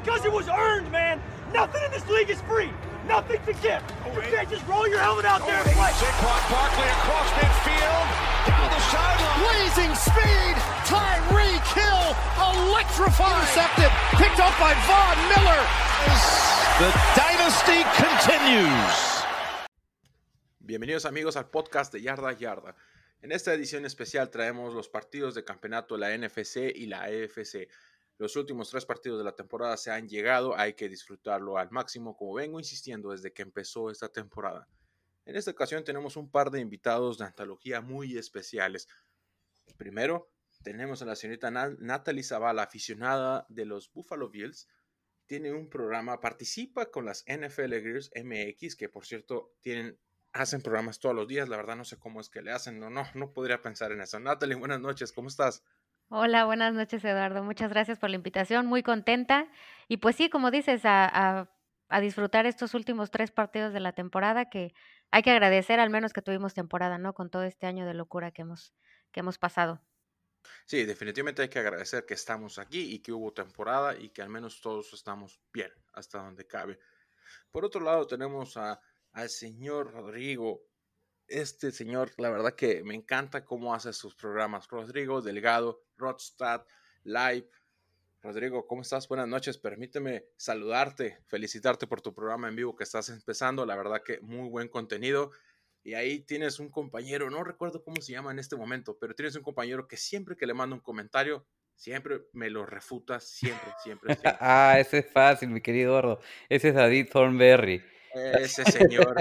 because it was earned, man. Nothing in this league is free. Nothing to give. You can't just roll your helmet out there and play. Saquon Barkley across midfield, down the sideline. Blazing speed, Tyreek Hill, electrifying. Intercepted, picked up by Von Miller. The dynasty continues. Bienvenidos amigos al podcast de Yarda a Yarda. En esta edición especial traemos los partidos de campeonato de la NFC y la AFC. Los últimos 3 partidos de la temporada se han llegado, hay que disfrutarlo al máximo, como vengo insistiendo desde que empezó esta temporada. En esta ocasión tenemos un par de invitados de antología muy especiales. Primero, tenemos a la señorita Natalie Zavala, aficionada de los Buffalo Bills. Tiene un programa, participa con las NFL Gears MX, que por cierto hacen programas todos los días. La verdad no sé cómo es que le hacen, no podría pensar en eso. Natalie, buenas noches, ¿cómo estás? Hola, buenas noches, Eduardo. Muchas gracias por la invitación, muy contenta. Y pues sí, como dices, a disfrutar estos últimos 3 partidos de la temporada, que hay que agradecer al menos que tuvimos temporada, ¿no? Con todo este año de locura que hemos pasado. Sí, definitivamente hay que agradecer que estamos aquí y que hubo temporada y que al menos todos estamos bien, hasta donde cabe. Por otro lado tenemos al señor Rodrigo. Este señor, la verdad que me encanta cómo hace sus programas. Rodrigo Delgado, Rodstad Live. Rodrigo, ¿cómo estás? Buenas noches. Permíteme saludarte, felicitarte por tu programa en vivo que estás empezando. La verdad que muy buen contenido. Y ahí tienes un compañero, no recuerdo cómo se llama en este momento, pero tienes un compañero que siempre que le mando un comentario, siempre me lo refuta, siempre. Ese es fácil, mi querido Eduardo. Ese es David Thornberry. Ese señor.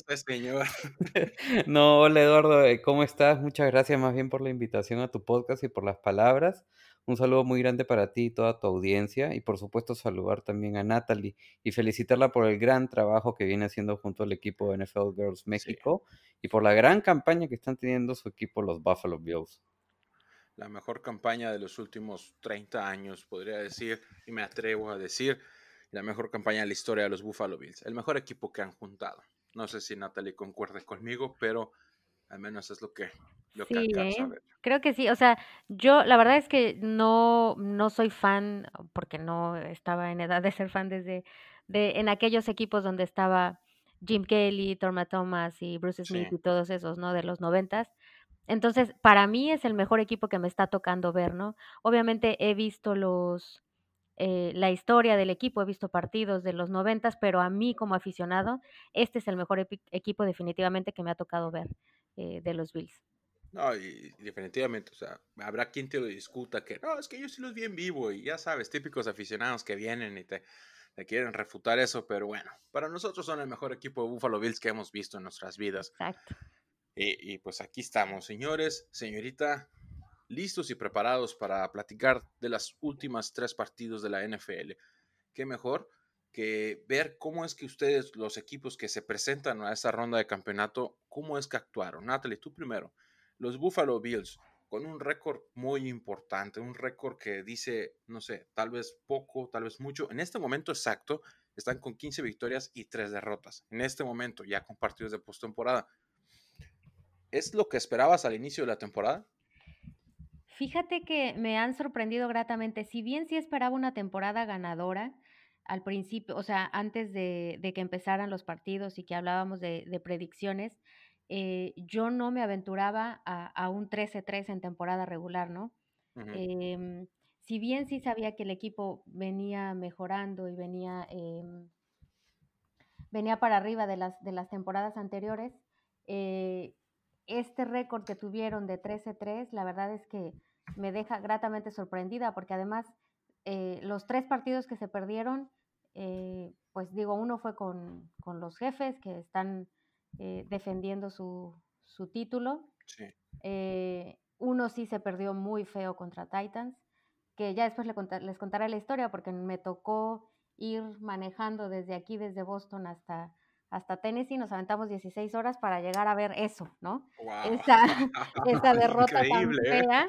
No, hola Eduardo, ¿cómo estás? Muchas gracias más bien por la invitación a tu podcast y por las palabras. Un saludo muy grande para ti y toda tu audiencia. Y por supuesto saludar también a Natalie y felicitarla por el gran trabajo que viene haciendo junto al equipo de NFL Girls México y por la gran campaña que están teniendo su equipo, los Buffalo Bills. La mejor campaña de los últimos 30 años, podría decir, y me atrevo a decir, la mejor campaña de la historia de los Buffalo Bills. El mejor equipo que han juntado. No sé si Natalie concuerde conmigo, pero al menos es lo que Sí, alcanzo a ver. creo que sí. O sea, yo la verdad es que no soy fan, porque no estaba en edad de ser fan en aquellos equipos donde estaba Jim Kelly, Thurman Thomas y Bruce Smith Sí. y todos esos, ¿no? De los 90s. Entonces, para mí es el mejor equipo que me está tocando ver, ¿no? Obviamente he visto la historia del equipo, he visto partidos de los 90s, pero a mí como aficionado, este es el mejor equipo definitivamente que me ha tocado ver de los Bills. No, y definitivamente, o sea, habrá quien te lo discuta que no, es que yo sí los vi en vivo y ya sabes, típicos aficionados que vienen y te quieren refutar eso, pero bueno, para nosotros son el mejor equipo de Buffalo Bills que hemos visto en nuestras vidas. Exacto. Y pues aquí estamos, señores, señorita, listos y preparados para platicar de las últimas 3 partidos de la NFL. Qué mejor que ver cómo es que ustedes, los equipos que se presentan a esa ronda de campeonato, cómo es que actuaron. Natalie, tú primero. Los Buffalo Bills, con un récord muy importante, un récord que dice, no sé, tal vez poco, tal vez mucho. En este momento exacto, están con 15 victorias y 3 derrotas. En este momento, ya con partidos de postemporada. ¿Es lo que esperabas al inicio de la temporada? Fíjate que me han sorprendido gratamente. Si bien sí esperaba una temporada ganadora al principio, o sea, antes de que empezaran los partidos y que hablábamos de predicciones, yo no me aventuraba a un 13-3 en temporada regular, ¿no? Uh-huh. Si bien sí sabía que el equipo venía mejorando y venía para arriba de las temporadas anteriores, este récord que tuvieron de 13-3, la verdad es que me deja gratamente sorprendida, porque además los 3 partidos que se perdieron, pues digo, uno fue con los Jefes, que están defendiendo su título. Sí. Uno sí se perdió muy feo contra Titans, que ya después les contaré la historia, porque me tocó ir manejando desde aquí, desde Boston hasta Tennessee. Nos aventamos 16 horas para llegar a ver eso, ¿no? Wow. Esa derrota Increíble, tan fea.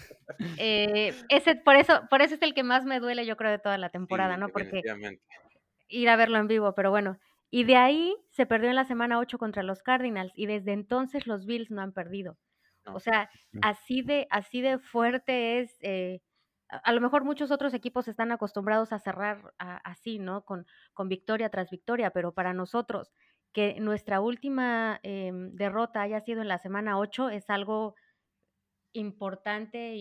Por eso es el que más me duele, yo creo, de toda la temporada, Sí, ¿no? Porque definitivamente. ir a verlo en vivo, pero bueno. Y de ahí se perdió en la semana 8 contra los Cardinals, y desde entonces los Bills no han perdido. No. O sea, así de fuerte es a lo mejor muchos otros equipos están acostumbrados a cerrar así, ¿no? Con victoria tras victoria, pero para nosotros que nuestra última derrota haya sido en la semana 8 es algo importante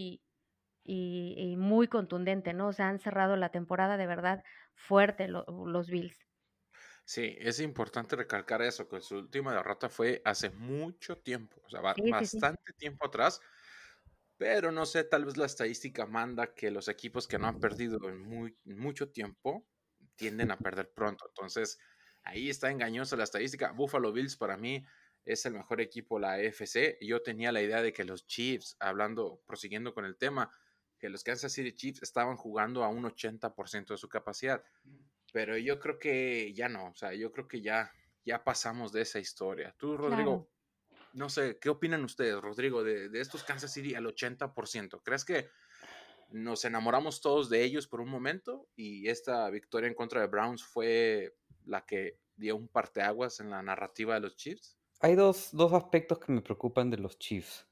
y muy contundente, ¿no? O sea, han cerrado la temporada de verdad fuerte los Bills. Sí, es importante recalcar eso, que su última derrota fue hace mucho tiempo, o sea, Sí, sí, sí. bastante tiempo atrás, pero no sé, tal vez la estadística manda que los equipos que no han perdido en mucho tiempo tienden a perder pronto. Entonces, ahí está engañosa la estadística. Buffalo Bills para mí es el mejor equipo de la AFC. Yo tenía la idea de que los Chiefs, prosiguiendo con el tema, que los Kansas City Chiefs estaban jugando a un 80% de su capacidad. Pero yo creo que ya no, o sea, yo creo que ya pasamos de esa historia. Tú, Claro. Rodrigo, no sé, ¿qué opinan ustedes, Rodrigo, de estos Kansas City al 80%? ¿Crees que nos enamoramos todos de ellos por un momento y esta victoria en contra de Browns fue la que dio un parteaguas en la narrativa de los Chiefs? Hay dos aspectos que me preocupan de los Chiefs.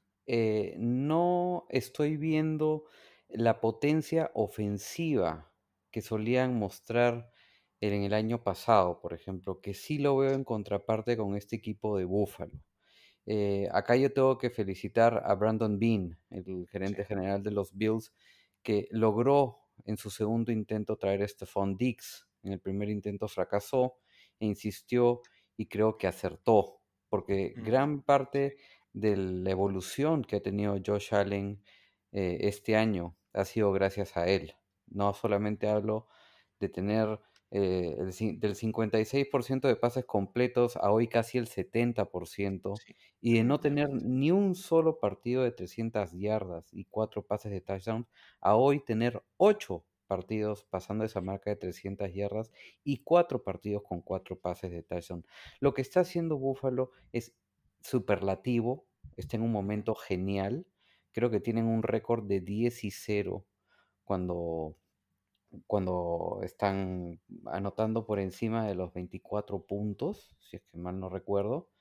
No estoy viendo la potencia ofensiva que solían mostrar en el año pasado, por ejemplo, que sí lo veo en contraparte con este equipo de Buffalo. Acá yo tengo que felicitar a Brandon Beane, el Sí. gerente general de los Bills, que logró en su segundo intento traer a Stephon Diggs. En el primer intento fracasó e insistió y creo que acertó, porque gran Sí. parte de la evolución que ha tenido Josh Allen este año ha sido gracias a él. No solamente hablo de tener del 56% de pases completos a hoy casi el 70%, Sí, y de no tener definitivamente. ni un solo partido de 300 yardas y 4 pases de touchdown, a hoy tener 8 partidos pasando esa marca de 300 yardas y 4 partidos con 4 pases de touchdown. Lo que está haciendo Buffalo es superlativo, está en un momento genial. Creo que tienen un récord de 10-0 cuando están anotando por encima de los 24 puntos, si es que mal no recuerdo.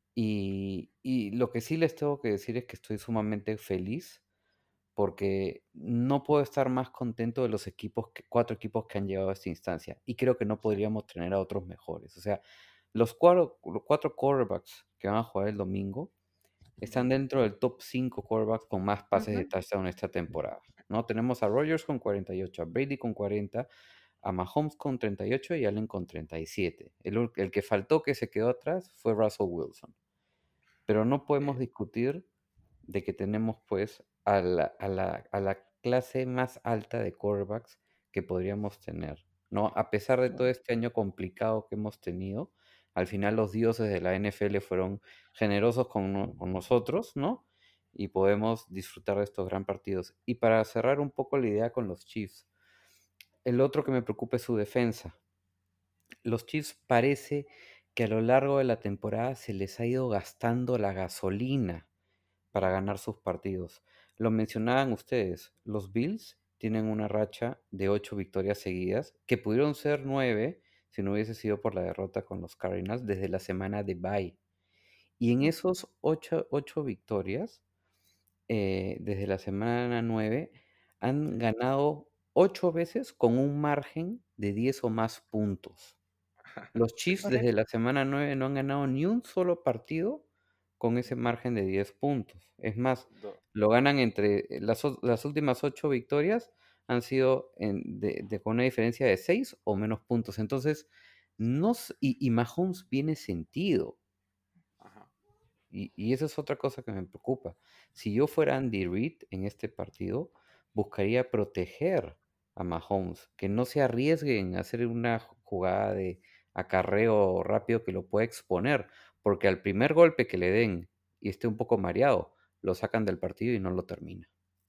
Y lo que sí les tengo que decir es que estoy sumamente feliz porque no puedo estar más contento de los cuatro equipos que han llegado a esta instancia. Y creo que no Sí. podríamos tener a otros mejores. O sea, los cuatro quarterbacks que van a jugar el domingo están Ujú. dentro del top 5 quarterbacks con más pases de Ujú. touchdown esta temporada, ¿no? Tenemos a Rodgers con 48, a Brady con 40, a Mahomes con 38 y Allen con 37. El que faltó, que se quedó atrás, fue Russell Wilson. Pero no podemos Eh, discutir de que tenemos pues a la clase más alta de quarterbacks que podríamos tener, ¿no? A pesar de todo este año complicado que hemos tenido, al final los dioses de la NFL fueron generosos con nosotros, ¿no? Y podemos disfrutar de estos gran partidos. Y para cerrar un poco la idea con los Chiefs, el otro que me preocupa es su defensa. Los Chiefs parece que a lo largo de la temporada se les ha ido gastando la gasolina para ganar sus partidos. Lo mencionaban ustedes, los Bills tienen una racha de 8 victorias seguidas, que pudieron ser 9 si no hubiese sido por la derrota con los Cardinals desde la semana de bye. Y en esos 8 victorias, desde la semana 9, han ganado 8 veces con un margen de 10 o más puntos. Los Sí. Chiefs desde Correcto. la semana 9 no han ganado ni un solo partido con ese margen de 10 puntos. Es más, Do- lo ganan entre las últimas 8 victorias han sido con una diferencia de 6 o menos puntos. Entonces, y Mahomes viene sentido. Ajá. Y esa es otra cosa que me preocupa. Si yo fuera Andy Reid en este partido, buscaría proteger a Mahomes, que no se arriesgue en hacer una jugada de acarreo rápido que lo pueda exponer, porque al primer golpe que le den y esté un poco mareado, lo sacan del partido y no lo termina.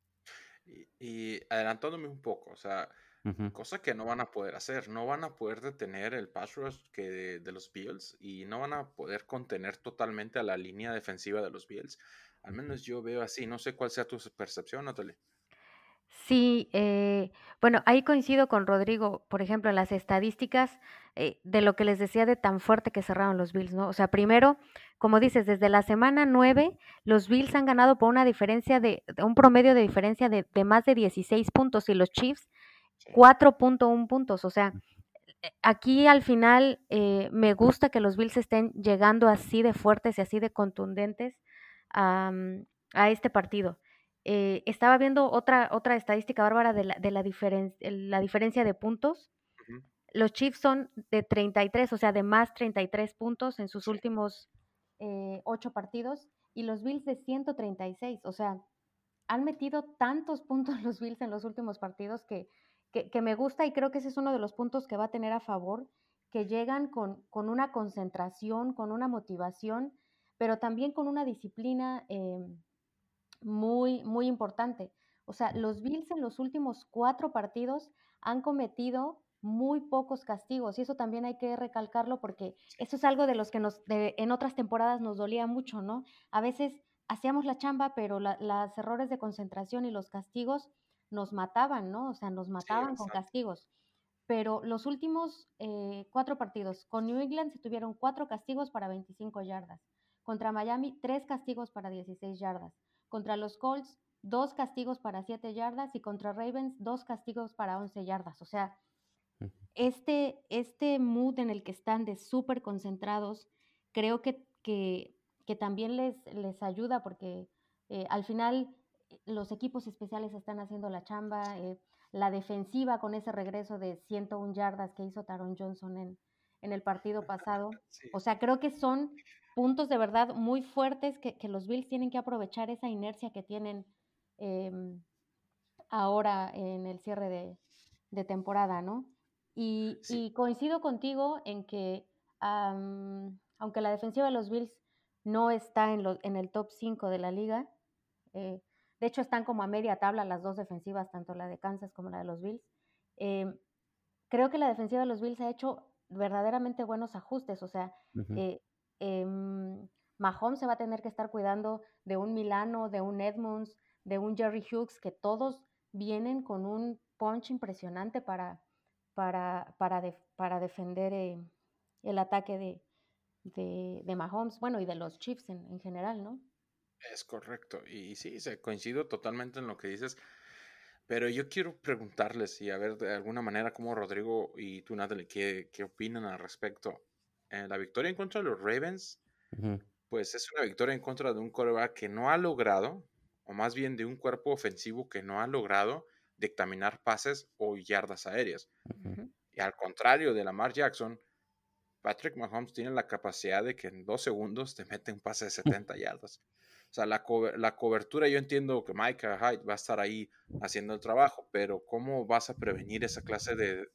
Y adelantándome un poco, o sea, Ujú. cosa que no van a poder hacer, no van a poder detener el pass rush de los Bills y no van a poder contener totalmente a la línea defensiva de los Bills. Al menos yo veo así, no sé cuál sea tu percepción, Natalie. Sí, bueno, ahí coincido con Rodrigo, por ejemplo, en las estadísticas de lo que les decía de tan fuerte que cerraron los Bills, ¿no? O sea, primero, como dices, desde la semana 9, los Bills han ganado por una diferencia de un promedio de diferencia de más de 16 puntos y los Chiefs Sí, 4.1 puntos. O sea, aquí al final me gusta que los Bills estén llegando así de fuertes y así de contundentes a, a este partido. Estaba viendo otra estadística bárbara la diferencia de puntos. ujú, Los Chiefs son de 33, o sea, de más 33 puntos en sus sí, últimos 8 partidos, y los Bills de 136. O sea, han metido tantos puntos los Bills en los últimos partidos que me gusta, y creo que ese es uno de los puntos que va a tener a favor, que llegan con una concentración, con una motivación, pero también con una disciplina muy, muy importante. O sea, los Bills en los últimos 4 partidos han cometido muy pocos castigos, y eso también hay que recalcarlo porque eso es algo de los que en otras temporadas nos dolía mucho, ¿no? A veces hacíamos la chamba, pero los errores de concentración y los castigos nos mataban, ¿no? O sea, nos sí, mataban con bastante. castigos. Pero los últimos 4 partidos, con New England se tuvieron 4 castigos para 25 yardas, contra Miami 3 castigos para 16 yardas, contra los Colts 2 castigos para 7 yardas, y contra Ravens 2 castigos para 11 yardas. O sea, Ujú. este mood en el que están de súper concentrados, creo que también les ayuda porque al final los equipos especiales están haciendo la chamba, la defensiva con ese regreso de 101 yardas que hizo Taron Johnson en el partido pasado. Sí, O sea, creo que son puntos de verdad muy fuertes que los Bills tienen que aprovechar esa inercia que tienen em, ahora en el cierre de temporada, ¿no? sí, Y coincido contigo en que aunque la defensiva de los Bills no está en el top 5 de la liga, eh, de hecho están como a media tabla las dos defensivas, tanto la de Kansas como la de los Bills. eh, Creo que la defensiva de los Bills ha hecho verdaderamente buenos ajustes. O sea, Ujú. eh, Mahomes se va a tener que estar cuidando de un Milano, de un Edmonds, de un Jerry Hughes, que todos vienen con un punch impresionante para defender el ataque de Mahomes, bueno, y de los Chiefs en general, ¿no? es correcto. Y sí, coincido totalmente en lo que dices. Pero yo quiero preguntarles y a ver de alguna manera cómo Rodrigo y tú, Natalie, qué opinan al respecto. La victoria en contra de los Ravens, Ujú. pues es una victoria en contra de un quarterback que no ha logrado, o más bien de un cuerpo ofensivo que no ha logrado dictaminar pases o yardas aéreas. Ujú. Ujú, Y al contrario de Lamar Jackson, Patrick Mahomes tiene la capacidad de que en 2 segundos te mete un pase de 70 yardas. O sea, la cobertura, yo entiendo que Micah Hyde va a estar ahí haciendo el trabajo, pero ¿cómo vas a prevenir esa clase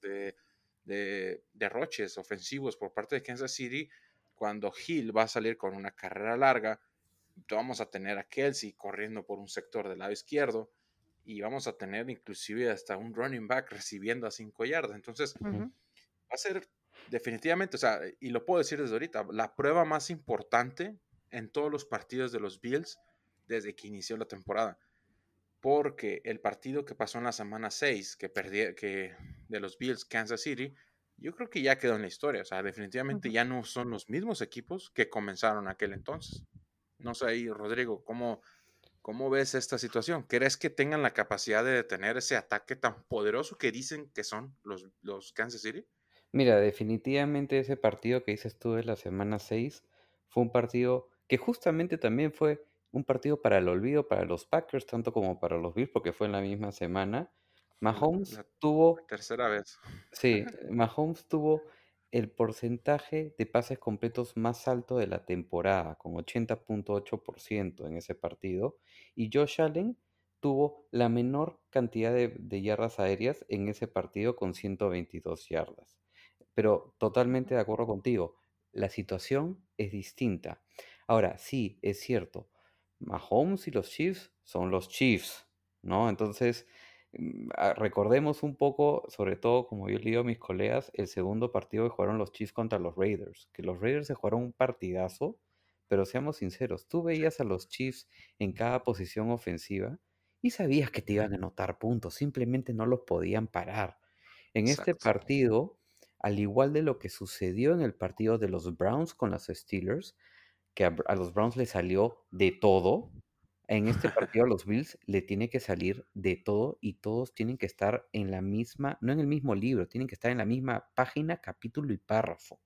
de derroches ofensivos por parte de Kansas City cuando Hill va a salir con una carrera larga? Vamos a tener a Kelsey corriendo por un sector del lado izquierdo y vamos a tener inclusive hasta un running back recibiendo a 5 yardas. Entonces, ujú, va a ser definitivamente, o sea, y lo puedo decir desde ahorita, la prueba más importante en todos los partidos de los Bills desde que inició la temporada. Porque el partido que pasó en la semana 6, que de los Bills Kansas City, yo creo que ya quedó en la historia. O sea, definitivamente ujú. ya no son los mismos equipos que comenzaron aquel entonces. No sé ahí, Rodrigo, ¿cómo ves esta situación? ¿Crees que tengan la capacidad de detener ese ataque tan poderoso que dicen que son los Kansas City? Mira, definitivamente ese partido que dices tú de la semana 6 fue un partido que justamente también fue un partido para el olvido para los Packers, tanto como para los Bills, porque fue en la misma semana. Fue Mahomes la tuvo tercera vez. Sí, Mahomes tuvo el porcentaje de pases completos más alto de la temporada, con 80.8% en ese partido, y Josh Allen tuvo la menor cantidad de yardas aéreas en ese partido con 122 yardas. Pero totalmente de acuerdo contigo, la situación es distinta. Ahora, sí, es cierto, Mahomes y los Chiefs son los Chiefs, ¿no? Entonces, recordemos un poco, sobre todo como yo le digo a mis colegas, el segundo partido que jugaron los Chiefs contra los Raiders, que los Raiders se jugaron un partidazo, pero seamos sinceros, tú Sí, veías a los Chiefs en cada posición ofensiva y sabías que te iban a anotar puntos, simplemente no los podían parar. En este Exacto. partido, al igual de lo que sucedió en el partido de los Browns con los Steelers, que a los Browns les salió de todo, en este partido a los Bills le tiene que salir de todo y todos tienen que estar en la misma, no en el mismo libro, tienen que estar en la misma página, capítulo y párrafo.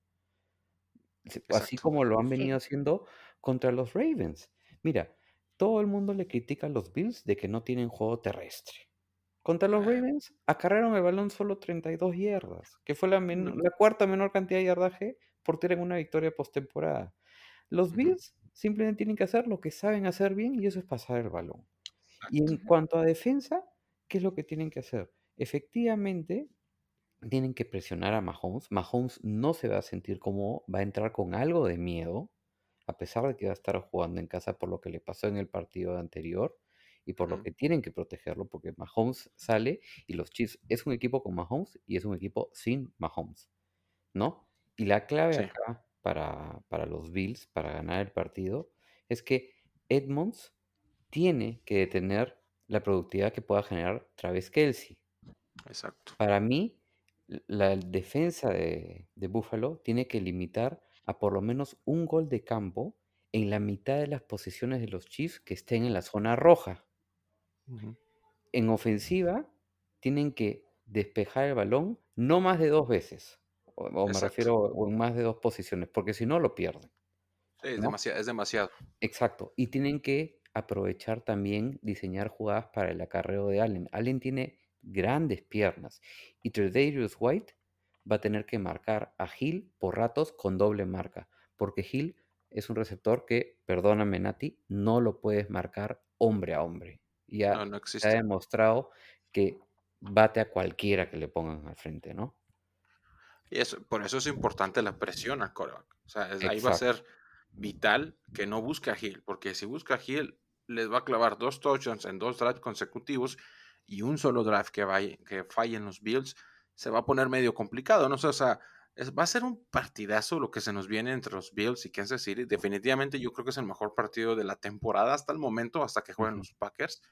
Así Exacto. como lo han Sí. venido haciendo contra los Ravens. Mira, todo el mundo le critica a los Bills de que no tienen juego terrestre. Contra los Ravens acarrearon el balón solo 32 yardas, que fue la cuarta menor cantidad de yardaje por tener una victoria postemporada. Los Ujú. Bills simplemente tienen que hacer lo que saben hacer bien y eso es pasar el balón. Y en Exacto. cuanto a defensa, ¿qué es lo que tienen que hacer? Efectivamente, tienen que presionar a Mahomes. Mahomes no se va a sentir cómodo, va a entrar con algo de miedo, a pesar de que va a estar jugando en casa por lo que le pasó en el partido anterior y por lo Ujú. que tienen que protegerlo, porque Mahomes sale y los Chiefs es un equipo con Mahomes y es un equipo sin Mahomes, ¿no? Y la clave Sí. acá para los Bills, para ganar el partido, es que Edmonds tiene que detener la productividad que pueda generar Travis Kelce. Exacto. Para mí, la defensa de Buffalo tiene que limitar a por lo menos un gol de campo en la mitad de las posiciones de los Chiefs que estén en la zona roja. Ujú. En ofensiva, tienen que despejar el balón no más de 2 veces, o me Exacto. refiero o en más de 2 posiciones, porque si no lo pierden, Sí, es ¿no? demasiado, es demasiado. Exacto. Y tienen que aprovechar también, diseñar jugadas para el acarreo de Allen. Allen tiene grandes piernas y Tre'Davious White va a tener que marcar a Hill por ratos con doble marca, porque Hill es un receptor que, perdóname Nati, no lo puedes marcar hombre a hombre. Ya No se ha existe. demostrado que bate a cualquiera que le pongan al frente, ¿no? Y eso, por eso es importante la presión al quarterback. O sea, ahí va a Exacto. ser vital que no busque a Hill, porque si busca a Hill, les va a clavar 2 touchdowns en 2 drives consecutivos y un solo drive que fallen los Bills, se va a poner medio complicado, ¿no? O sea, va a ser un partidazo lo que se nos viene entre los Bills y Kansas City. Definitivamente yo creo que es el mejor partido de la temporada hasta el momento, hasta que jueguen Ujú. los Packers,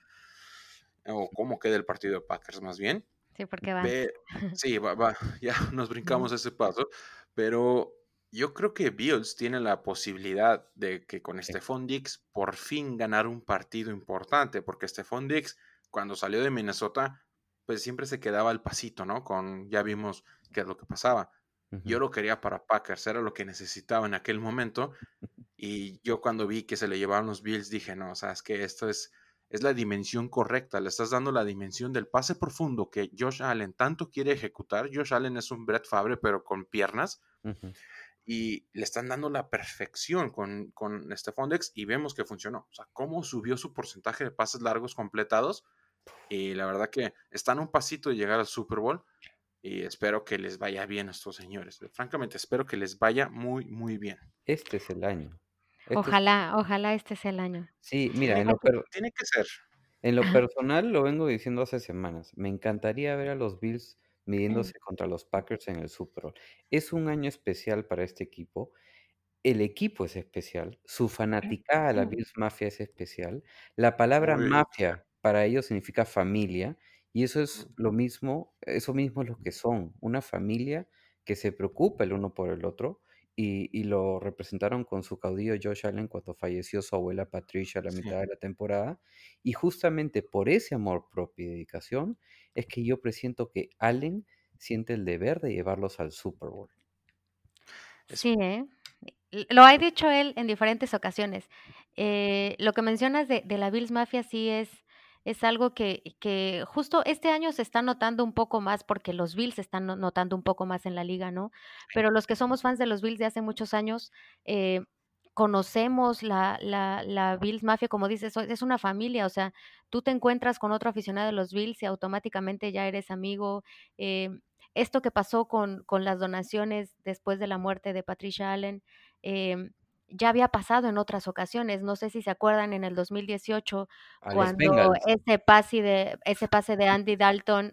o cómo quede el partido de Packers más bien. Sí, porque van. Ve, sí, ya nos brincamos Ujú. ese paso, pero yo creo que Bills tiene la posibilidad de que con Sí. Stephon Diggs por fin ganar un partido importante, porque Stephon Diggs cuando salió de Minnesota, pues siempre se quedaba al pasito, ¿no? Ya vimos qué es lo que pasaba. Yo Ujú. lo quería para Packers, era lo que necesitaba en aquel momento, y yo cuando vi que se le llevaron los Bills dije, no, o sea, es que esto es la dimensión correcta, le estás dando la dimensión del pase profundo que Josh Allen tanto quiere ejecutar. Josh Allen es un Brett Favre, pero con piernas, Ujú. y le están dando la perfección con Stephon Diggs y vemos que funcionó. O sea, cómo subió su porcentaje de pases largos completados, y la verdad que están a un pasito de llegar al Super Bowl, y espero que les vaya bien a estos señores. Francamente, espero que les vaya muy, muy bien. Este es el año. Este es Ojalá, ojalá este sea el año. Sí, mira, Tiene que ser. en lo personal lo vengo diciendo hace semanas. Me encantaría ver a los Bills midiéndose contra los Packers en el Super Bowl. Es un año especial para este equipo. El equipo es especial, su fanaticada, la Bills Mafia, es especial. La palabra Muy especial. mafia para ellos significa familia, y eso es Ujú. lo mismo, eso mismo es lo que son, una familia que se preocupa el uno por el otro, y lo representaron con su caudillo Josh Allen cuando falleció su abuela Patricia a la Sí. mitad de la temporada. Y justamente por ese amor propio y dedicación es que yo presiento que Allen siente el deber de llevarlos al Super Bowl. Es Sí, ¿eh? Lo ha dicho él en diferentes ocasiones. Lo que mencionas de la Bills Mafia sí es algo que justo este año se está notando un poco más porque los Bills se están notando un poco más en la liga, ¿no? Pero los que somos fans de los Bills de hace muchos años, eh, conocemos la Bills Mafia, como dices, es una familia, o sea, tú te encuentras con otro aficionado de los Bills y automáticamente ya eres amigo. eh, Esto que pasó con las donaciones después de la muerte de Patricia Allen, ya había pasado en otras ocasiones. No sé si se acuerdan en el 2018 A los cuando Bengals. ese pase de Andy Dalton,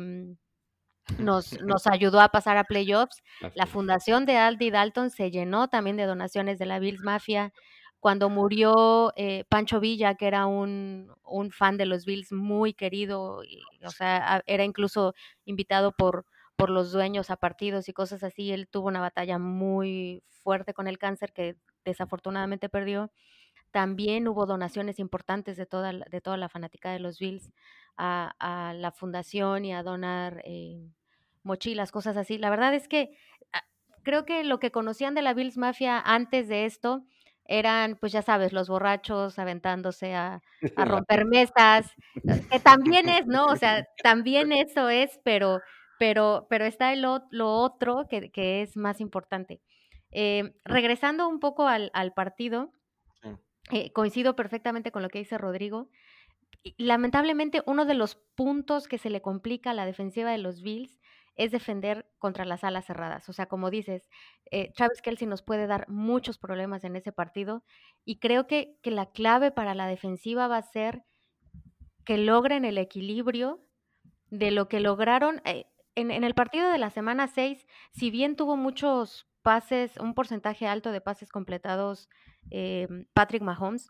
nos ayudó a pasar a playoffs. Así La es. fundación de Andy Dalton se llenó también de donaciones de la Bills Mafia. cuando murió Pancho Villa, que era un fan de los Bills muy querido, o sea, era incluso invitado por los dueños a partidos y cosas así. Él tuvo una batalla muy fuerte con el cáncer que desafortunadamente perdió. También hubo donaciones importantes de toda la fanática de los Bills a la fundación y a donar mochilas, cosas así. La verdad es que ah, creo que lo que conocían de la Bills Mafia antes de esto eran, pues ya sabes, los borrachos aventándose a La- romper mesas, que también es, ¿no? O sea, también eso es, pero está lo otro que es más importante. Regresando un poco al partido, Sí. coincido perfectamente con lo que dice Rodrigo. Y lamentablemente, uno de los puntos que se le complica a la defensiva de los Bills es defender contra las alas cerradas. O sea, como dices, Travis Kelce nos puede dar muchos problemas en ese partido y creo que la clave para la defensiva va a ser que logren el equilibrio de lo que lograron en el partido de la semana 6, si bien tuvo muchos pases, un porcentaje alto de pases completados, Patrick Mahomes,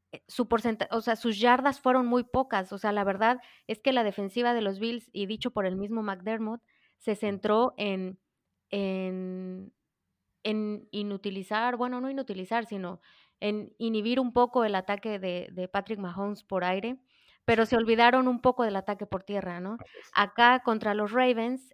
o sea, sus yardas fueron muy pocas. O sea, la verdad es que la defensiva de los Bills, y dicho por el mismo McDermott, se centró en, en inutilizar, bueno, no inutilizar, sino en inhibir un poco el ataque de Patrick Mahomes por aire, pero se olvidaron un poco del ataque por tierra, ¿no? Acá contra los Ravens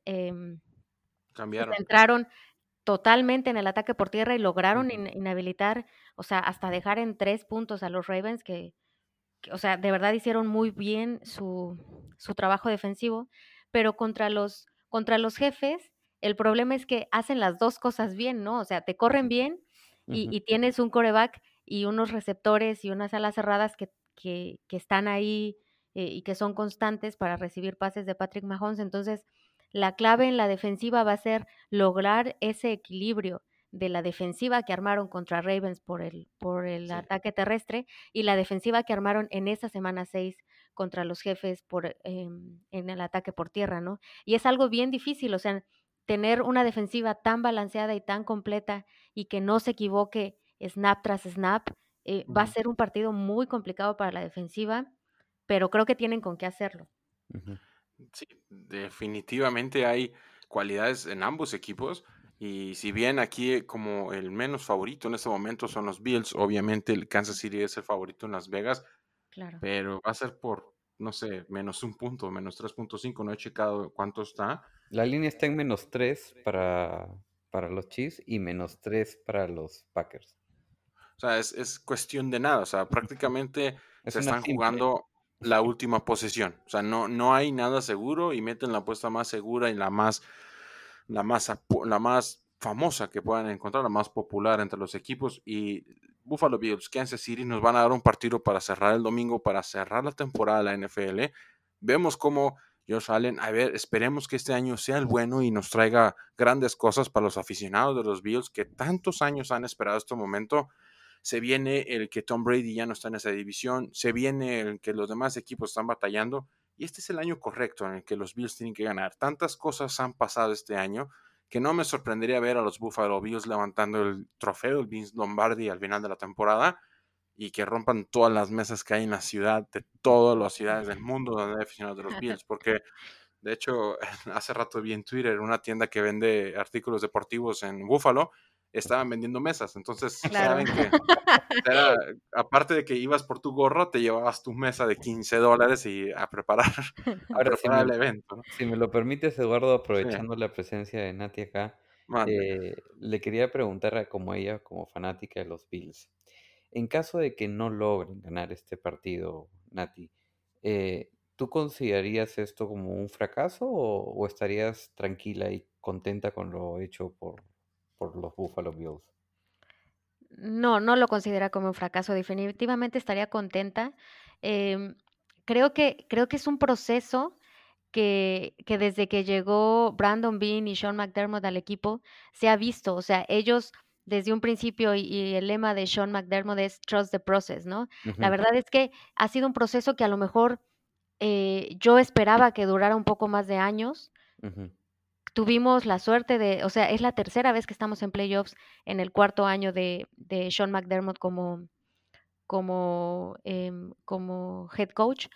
se Cambiaron. centraron totalmente en el ataque por tierra y lograron Ujú. inhabilitar, o sea, hasta dejar en 3 puntos a los Ravens o sea, de verdad hicieron muy bien su trabajo defensivo, pero contra los jefes, el problema es que hacen las 2 cosas bien, ¿no? O sea, te corren bien Ujú. y tienes un quarterback y unos receptores y unas alas cerradas que están ahí, y que son constantes para recibir pases de Patrick Mahomes. Entonces, la clave en la defensiva va a ser lograr ese equilibrio de la defensiva que armaron contra Ravens por el Sí. ataque terrestre y la defensiva que armaron en esa semana 6 contra los jefes en el ataque por tierra, ¿no? Y es algo bien difícil, o sea, tener una defensiva tan balanceada y tan completa y que no se equivoque snap tras snap, va a Ujú. ser un partido muy complicado para la defensiva, pero creo que tienen con qué hacerlo. Ujú. Sí, definitivamente hay cualidades en ambos equipos y si bien aquí como el menos favorito en este momento son los Bills, obviamente el Kansas City es el favorito en Las Vegas, Claro. pero va a ser por, no sé, menos un punto, menos 3.5, no he checado cuánto está. La línea está en -3 para los Chiefs y -3 para los Packers. O sea, es cuestión de nada, o sea, prácticamente Es se una están simple. jugando la última posesión, o sea, no hay nada seguro y meten la apuesta más segura y la más famosa que puedan encontrar, la más popular entre los equipos. Y Buffalo Bills, Kansas City nos van a dar un partido para cerrar el domingo, para cerrar la temporada de la NFL. Vemos cómo Josh Allen, a ver, esperemos que este año sea el bueno y nos traiga grandes cosas para los aficionados de los Bills que tantos años han esperado este momento. Se viene el que Tom Brady ya no está en esa división, se viene el que los demás equipos están batallando y este es el año correcto en el que los Bills tienen que ganar. Tantas cosas han pasado este año que no me sorprendería ver a los Buffalo Bills levantando el trofeo, el Vince Lombardi al final de la temporada y que rompan todas las mesas que hay en la ciudad, de todas las ciudades del mundo donde hay aficionados de los Bills, porque de hecho hace rato vi en Twitter una tienda que vende artículos deportivos en Buffalo, estaban vendiendo mesas, entonces Claro. saben que era, aparte de que ibas por tu gorro, te llevabas tu mesa de $15 y a preparar, a Ahora, preparar el evento, ¿no? si me lo permites, Eduardo, Sí, aprovechando la presencia de Nati acá, mande. le quería preguntar como ella, como fanática de los Bills, en caso de que no logren ganar este partido, Nati, ¿tú considerarías esto como un fracaso o estarías tranquila y contenta con lo hecho por los Buffalo Bills? No, no lo considera como un fracaso, definitivamente estaría contenta. Em, creo que es un proceso que desde que llegó Brandon Beane y Sean McDermott al equipo se ha visto, o sea, ellos desde un principio y el lema de Sean McDermott es Trust the process, ¿no? La Ujú, verdad es que ha sido un proceso que a lo mejor yo esperaba que durara un poco más de años. ujú, Tuvimos la suerte de, o sea, es la tercera vez que estamos en playoffs en el cuarto año de Sean McDermott como head coach.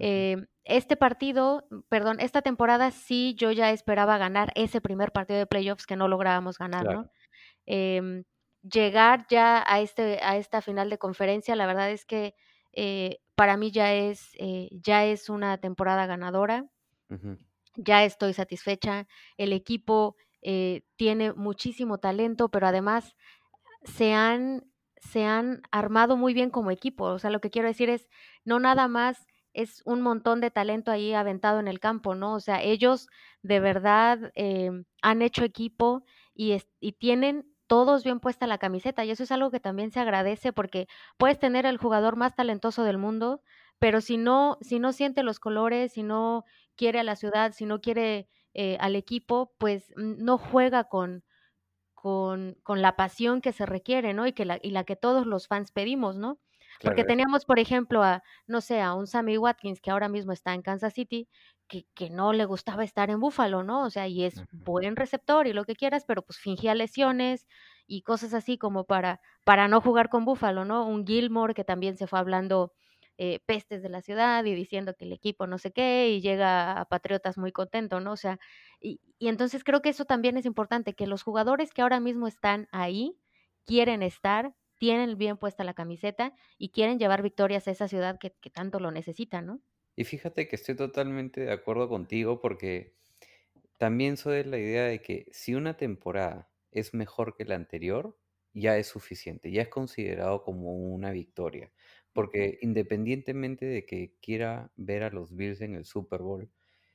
Esta temporada sí yo ya esperaba ganar ese primer partido de playoffs que no lográbamos ganar, ¿no? Claro. Em, Llegar ya a esta final de conferencia, la verdad es que para mí ya es una temporada ganadora, Ujú. ya estoy satisfecha, el equipo tiene muchísimo talento, pero además se han, se han armado muy bien como equipo. O sea, lo que quiero decir es, no nada más es un montón de talento ahí aventado en el campo, ¿no? O sea, ellos de verdad han hecho equipo y tienen todos bien puesta la camiseta y eso es algo que también se agradece porque puedes tener el jugador más talentoso del mundo, pero si no siente los colores, si no quiere a la ciudad, si no quiere al equipo, pues no juega con la pasión que se requiere, ¿no? Y la que todos los fans pedimos, ¿no? Porque Claro, teníamos, por ejemplo, a, no sé, a un Sammy Watkins que ahora mismo está en Kansas City, que no le gustaba estar en Buffalo, ¿no? O sea, y es ujú, buen receptor y lo que quieras, pero pues fingía lesiones y cosas así como para no jugar con Buffalo, ¿no? Un Gilmore que también se fue hablando pestes de la ciudad y diciendo que el equipo no sé qué, y llega a Patriotas muy contento, ¿no? O sea, y entonces creo que eso también es importante, que los jugadores que ahora mismo están ahí quieren estar, tienen bien puesta la camiseta y quieren llevar victorias a esa ciudad que tanto lo necesita, ¿no? Y fíjate que estoy totalmente de acuerdo contigo porque también soy de la idea de que si una temporada es mejor que la anterior, ya es suficiente, ya es considerado como una victoria. Ujú. Porque independientemente de que quiera ver a los Bills en el Super Bowl,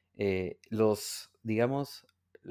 digamos,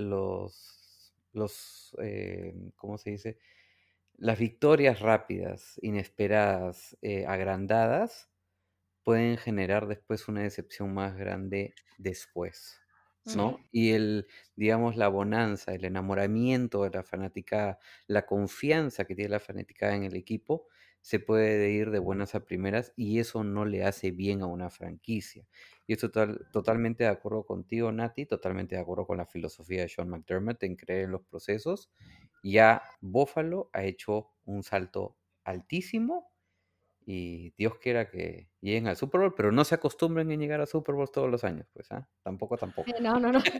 ¿cómo se dice? Las victorias rápidas, inesperadas, agrandadas, pueden generar después una decepción más grande después, Ujú. ¿no? Y digamos, la bonanza, el enamoramiento de la fanaticada, la confianza que tiene la fanaticada en el equipo, se puede ir de buenas a primeras y eso no le hace bien a una franquicia. Y estoy totalmente de acuerdo contigo, Nati, totalmente de acuerdo con la filosofía de Sean McDermott en creer en los procesos. Ya Buffalo ha hecho un salto altísimo y Dios quiera que lleguen al Super Bowl, pero no se acostumbren en llegar a Super Bowl todos los años, pues, ¿ah? Tampoco, Sí, tampoco. no, no, no.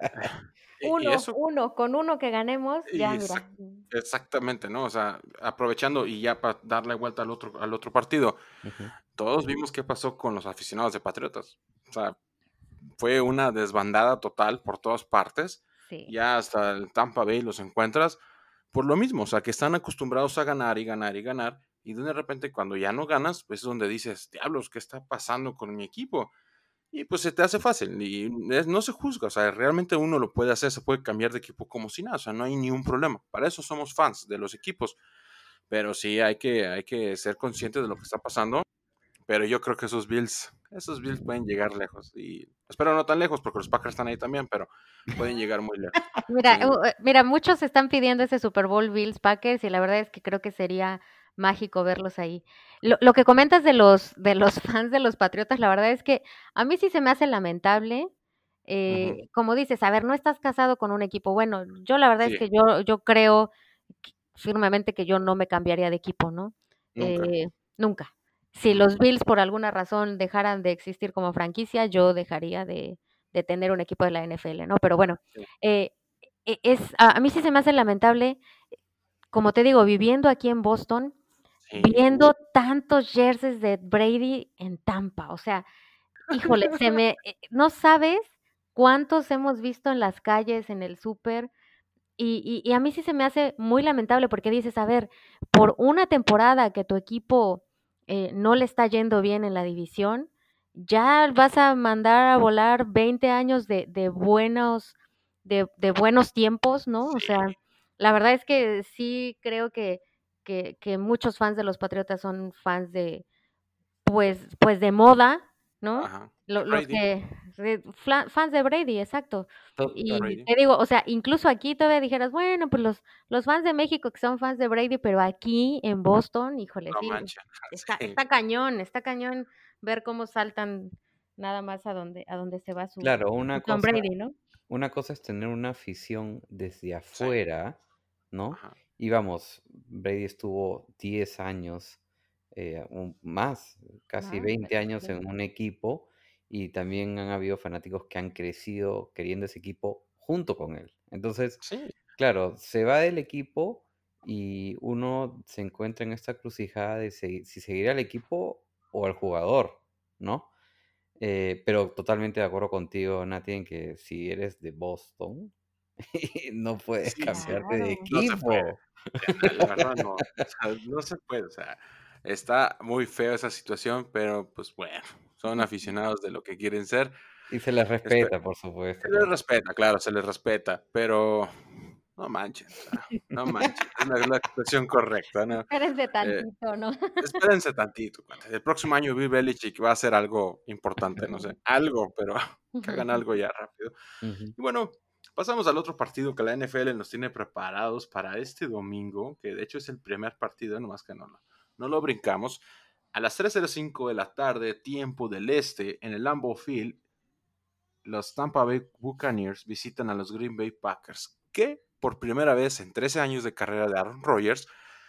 Y eso, Con uno que ganemos, ya y mira. exactamente, ¿no? O sea, aprovechando y ya para darle vuelta al otro partido, Ujú. todos vimos qué pasó con los aficionados de Patriotas. O sea, fue una desbandada total por todas partes. Sí. Ya hasta el Tampa Bay los encuentras por lo mismo, o sea, que están acostumbrados a ganar y ganar y ganar, y de repente cuando ya no ganas, pues es donde dices, diablos, ¿qué está pasando con mi equipo? Y pues se te hace fácil y no se juzga, o sea, realmente uno lo puede hacer, se puede cambiar de equipo como si nada, o sea, no hay ni un problema. Para eso somos fans de los equipos, pero sí hay que ser conscientes de lo que está pasando, pero yo creo que esos Bills pueden llegar lejos y espero no tan lejos porque los Packers están ahí también, pero pueden llegar muy lejos. Mira, Sí, mira, muchos están pidiendo ese Super Bowl Bills Packers y la verdad es que creo que sería mágico verlos ahí. Lo que comentas de los fans de los Patriotas, la verdad es que a mí sí se me hace lamentable. ujú, Como dices, a ver, no estás casado con un equipo. Bueno, yo la verdad es sí, que yo creo firmemente que yo no me cambiaría de equipo, ¿no? nunca. Nunca. Si Ujú, los Bills por alguna razón dejaran de existir como franquicia, yo dejaría de tener un equipo de la NFL, ¿no? Pero bueno, sí, eh, a mí sí se me hace lamentable, como te digo, viviendo aquí en Boston, sí, viendo tantos jerseys de Brady en Tampa, o sea, híjole, no sabes cuántos hemos visto en las calles, en el súper, y a mí sí se me hace muy lamentable porque dices, a ver, por una temporada que tu equipo no le está yendo bien en la división, ya vas a mandar a volar 20 años de buenos tiempos, ¿no? O sea, sí, la verdad es que sí creo que muchos fans de los Patriotas son fans pues de moda, ¿no? ajá, de Los Brady, que fans de Brady, exacto. de Y Totalmente. Brady, te digo, o sea, incluso aquí todavía dijeras, bueno, pues los fans de México que son fans de Brady, pero aquí en Boston, híjole, no sí, manches, sí, está cañón ver cómo saltan nada más a donde se va Claro, su Tom Brady, ¿no? una cosa es tener una afición desde sí, afuera, ¿no? ajá, Y vamos, Brady estuvo 10 años casi Más, 20 años sí. en un equipo, y también han habido fanáticos que han crecido queriendo ese equipo junto con él. Entonces, Sí, claro, se va del equipo y uno se encuentra en esta crucijada de si seguir al equipo o al jugador, ¿no? Pero totalmente de acuerdo contigo, Nati, en que si eres de Boston, no puedes sí, sí, cambiarte de Claro. no se puede. equipo. La verdad no, o sea, no se puede, o sea, está muy feo esa situación, pero pues bueno, son aficionados de lo que quieren ser. Y se les Espe respeta, por supuesto, Se les claro. respeta, claro, se les respeta, pero no manchen, o sea, no manchen, es la expresión correcta, ¿no? Espérense Eh, tantito, ¿no? espérense tantito, cuate, el próximo año Bill Belichick va a hacer algo importante, no sé, algo, pero que hagan algo ya rápido. Ujú. Y bueno, pasamos al otro partido que la NFL nos tiene preparados para este domingo, que de hecho es el primer partido, nomás que no lo brincamos. A las 3:05 de la tarde, tiempo del este, en el Lambeau Field, los Tampa Bay Buccaneers visitan a los Green Bay Packers, que por primera vez en 13 años de carrera de Aaron Rodgers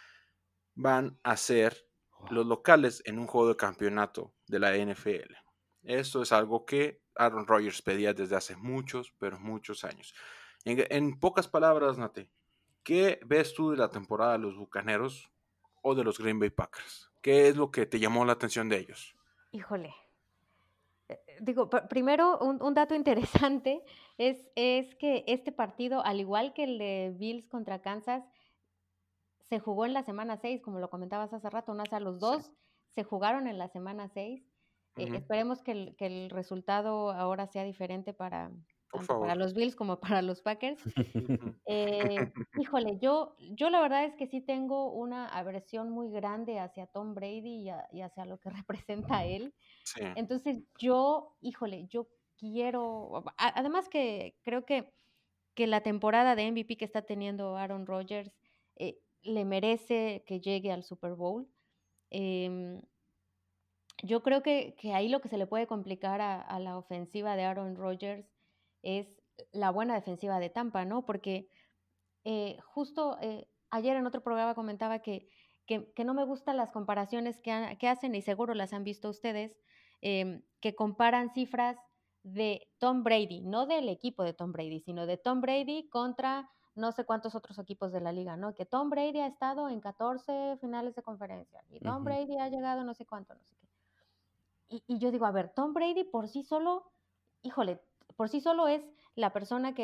van a ser los locales en un juego de campeonato de la NFL. Esto es algo que Aaron Rodgers pedía desde hace muchos, pero muchos años. En pocas palabras, Nate, ¿qué ves tú de la temporada de los Bucaneros o de los Green Bay Packers? ¿Qué es lo que te llamó la atención de ellos? Híjole. Digo, primero, un dato interesante es que este partido, al igual que el de Bills contra Kansas, se jugó en la semana 6, como lo comentabas hace rato, ¿no? O sea, los Sí. dos se jugaron en la semana 6. Ujú. Esperemos que el resultado ahora sea diferente Por tanto para favor. los Bills como para los Packers. Ujú. Híjole, yo la verdad es que sí tengo una aversión muy grande hacia Tom Brady y hacia lo que representa él. Sí, Entonces híjole, yo quiero, además que creo que la temporada de MVP que está teniendo Aaron Rodgers le merece que llegue al Super Bowl. Em, yo creo que ahí lo que se le puede complicar a la ofensiva de Aaron Rodgers es la buena defensiva de Tampa, ¿no? Porque justo ayer en otro programa comentaba que no me gustan las comparaciones que hacen, y seguro las han visto ustedes, que comparan cifras de Tom Brady, no del equipo de Tom Brady, sino de Tom Brady contra no sé cuántos otros equipos de la liga, ¿no? Que Tom Brady ha estado en 14 finales de conferencia y Tom Ujú. Brady ha llegado no sé cuánto, no sé qué. Y yo digo, a ver, Tom Brady por sí solo, híjole, por sí solo es la persona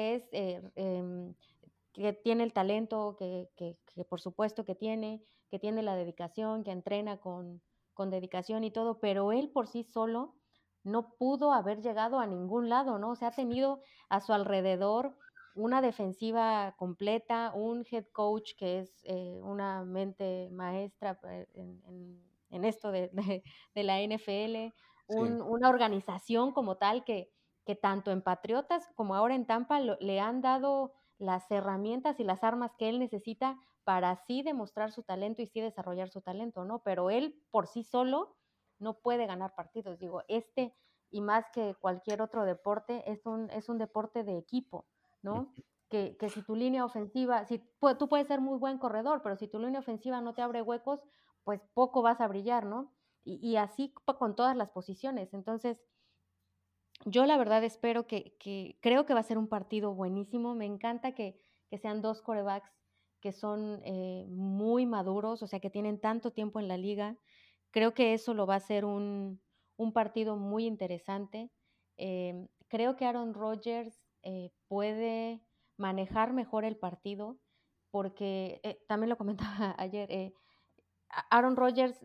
que tiene el talento, que por supuesto que tiene la dedicación, que entrena con dedicación y todo, pero él por sí solo no pudo haber llegado a ningún lado, ¿no? O sea, ha tenido a su alrededor una defensiva completa, un head coach que es una mente maestra en esto de la NFL, sí, una organización como tal que tanto en Patriotas como ahora en Tampa le han dado las herramientas y las armas que él necesita para así demostrar su talento y sí desarrollar su talento, ¿no? Pero él por sí solo no puede ganar partidos. Digo, y más que cualquier otro deporte, es un deporte de equipo, ¿no? Que si tu línea ofensiva, tú puedes ser muy buen corredor, pero si tu línea ofensiva no te abre huecos, pues poco vas a brillar, ¿no? Y así con todas las posiciones. Entonces, yo la verdad espero creo que va a ser un partido buenísimo. Me encanta que sean dos quarterbacks que son muy maduros, o sea, que tienen tanto tiempo en la liga. Creo que eso lo va a hacer un partido muy interesante. Creo que Aaron Rodgers puede manejar mejor el partido porque también lo comentaba ayer. Aaron Rodgers,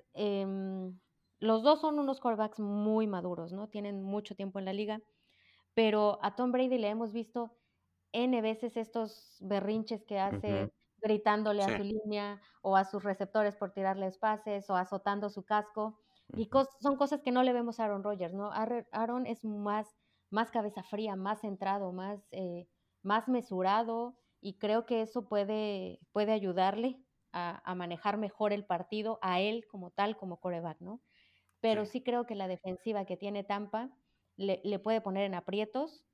los dos son unos quarterbacks muy maduros, ¿no? Tienen mucho tiempo en la liga, pero a Tom Brady le hemos visto N veces estos berrinches que Ujú. hace gritándole a sí, su línea o a sus receptores por tirarles pases o azotando su casco. Y Ujú. son cosas que no le vemos a Aaron Rodgers, ¿no? Aaron es más cabeza fría, más centrado, más mesurado y creo que eso puede ayudarle a manejar mejor el partido a él como tal, como quarterback, ¿no? sí. Pero sí creo que la defensiva que tiene Tampa le puede poner en aprietos,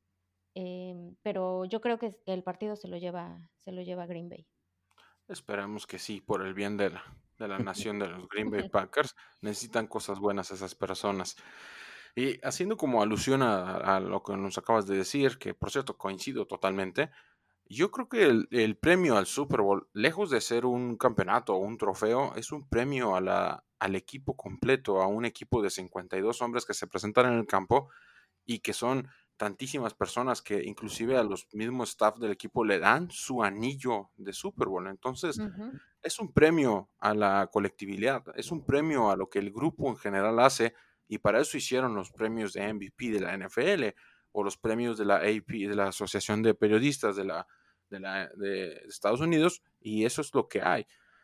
pero yo creo que el partido se lo lleva Green Bay. Esperemos que sí, por el bien de la nación de los Green Bay Packers. Necesitan cosas buenas esas personas. Y haciendo como alusión a lo que nos acabas de decir, que por cierto coincido totalmente, yo creo que el premio al Super Bowl, lejos de ser un campeonato o un trofeo, es un premio al equipo completo, a un equipo de 52 hombres que se presentan en el campo y que son tantísimas personas que inclusive a los mismos staff del equipo le dan su anillo de Super Bowl. Entonces, Ujú. es un premio a la colectividad, es un premio a lo que el grupo en general hace y para eso hicieron los premios de MVP de la NFL o los premios de la AP, de la Asociación de Periodistas de Estados Unidos y eso es lo que hay.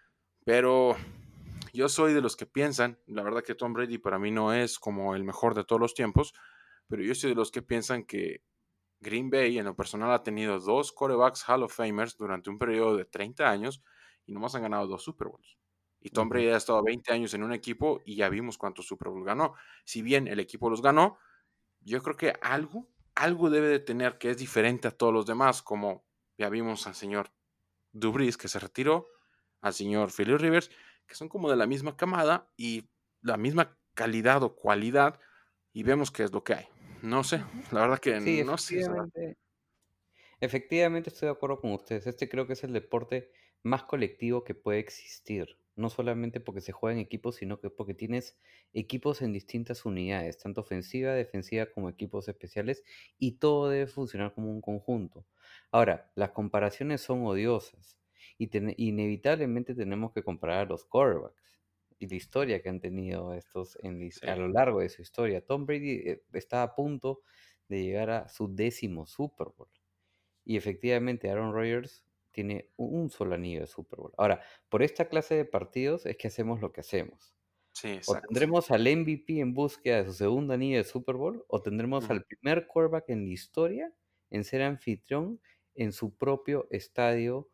Pero yo soy de los que piensan, la verdad que Tom Brady para mí no es como el mejor de todos los tiempos, pero yo soy de los que piensan que Green Bay en lo personal ha tenido 2 quarterbacks Hall of Famers durante un periodo de 30 años y nomás han ganado 2 Super Bowls. Y Tom Ujú. Brady ha estado 20 años en un equipo y ya vimos cuántos Super Bowls ganó. Si bien el equipo los ganó, yo creo que algo debe de tener que es diferente a todos los demás, como ya vimos al señor Dubris que se retiró, al señor Philip Rivers, que son como de la misma camada y la misma calidad o cualidad y vemos qué es lo que hay. No sé, Ujú. la verdad que Sí, no sé, o sea, efectivamente estoy de acuerdo con ustedes. Este creo que es el deporte más colectivo que puede existir. No solamente porque se juega en equipos, sino que porque tienes equipos en distintas unidades, tanto ofensiva, defensiva como equipos especiales, y todo debe funcionar como un conjunto. Ahora, las comparaciones son odiosas y inevitablemente tenemos que comparar a los quarterbacks y la historia que han tenido estos sí, a lo largo de su historia. Tom Brady está a punto de llegar a su 10º Super Bowl. Y efectivamente, Aaron Rodgers tiene un solo anillo de Super Bowl. Ahora, por esta clase de partidos es que hacemos lo que hacemos. sí, O exacto. tendremos al MVP en búsqueda de su segundo anillo de Super Bowl, o tendremos Ujú. al primer quarterback en la historia en ser anfitrión en su propio estadio,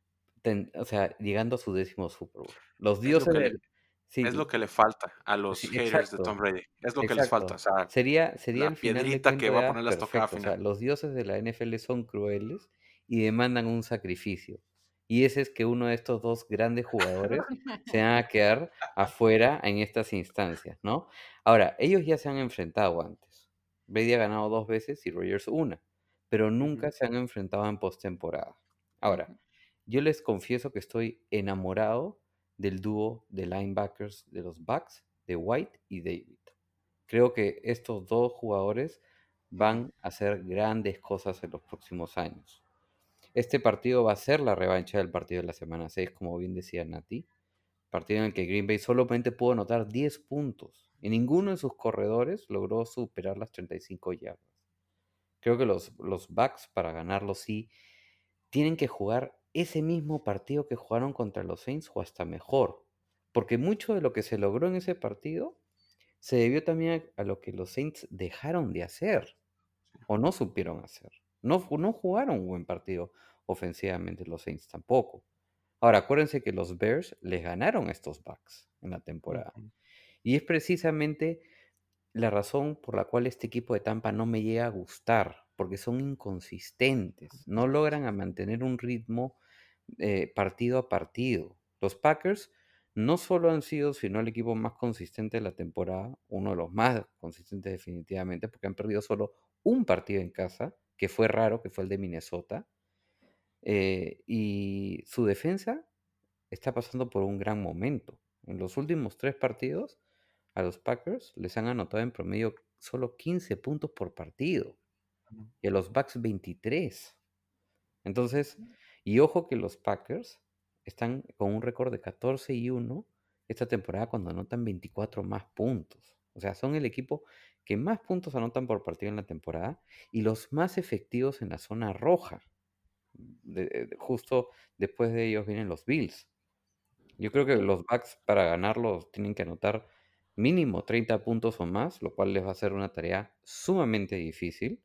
o sea, llegando a su 10º Super Bowl. Los Es lo dioses que le del... Sí, es lo que le falta a sí, los haters de Tom exacto. Brady. Es lo que les falta, o Exacto. sea, Sería la el final de piedrita que cuento va de a hadas poner la estocada perfecto. O sea, final. los dioses de la NFL son crueles y demandan un sacrificio. Y ese es que uno de estos dos grandes jugadores se van a quedar afuera en estas instancias, ¿no? Ahora, ellos ya se han enfrentado antes. Brady ha ganado 2 veces y Rodgers una, pero Ujú, nunca se han enfrentado en postemporada. Ahora, Ujú. yo les confieso que estoy enamorado del dúo de linebackers de los Bucks, de White y David. Creo que estos dos jugadores ujú, van a hacer grandes cosas en los próximos años. Este partido va a ser la revancha del partido de la semana 6, como bien decía Nati. Partido en el que Green Bay solamente pudo anotar 10 puntos y ninguno de sus corredores logró superar las 35 yardas. Creo que los Bucks, para ganarlo, sí tienen que jugar ese mismo partido que jugaron contra los Saints o hasta mejor. Porque mucho de lo que se logró en ese partido se debió también a lo que los Saints dejaron de hacer o no supieron hacer. No jugaron un buen partido ofensivamente los Saints tampoco. Ahora, acuérdense que los Bears les ganaron a estos Bucks en la temporada. ujú, Y es precisamente la razón por la cual este equipo de Tampa no me llega a gustar, porque son inconsistentes, no logran a mantener un ritmo partido a partido. Los Packers no solo han sido, sino el equipo más consistente de la temporada, uno de los más consistentes definitivamente, porque han perdido solo un partido en casa, que fue raro, que fue el de Minnesota, y su defensa está pasando por un gran momento. En los últimos 3 partidos, a los Packers les han anotado en promedio solo 15 puntos por partido ujú, y a los Bucks 23. Entonces, y ojo que los Packers están con un récord de 14-1 esta temporada cuando anotan 24 más puntos. O sea, son el equipo que más puntos anotan por partido en la temporada y los más efectivos en la zona roja. Justo después de ellos vienen los Bills. Yo creo que los Bucks para ganarlos tienen que anotar mínimo 30 puntos o más, lo cual les va a ser una tarea sumamente difícil.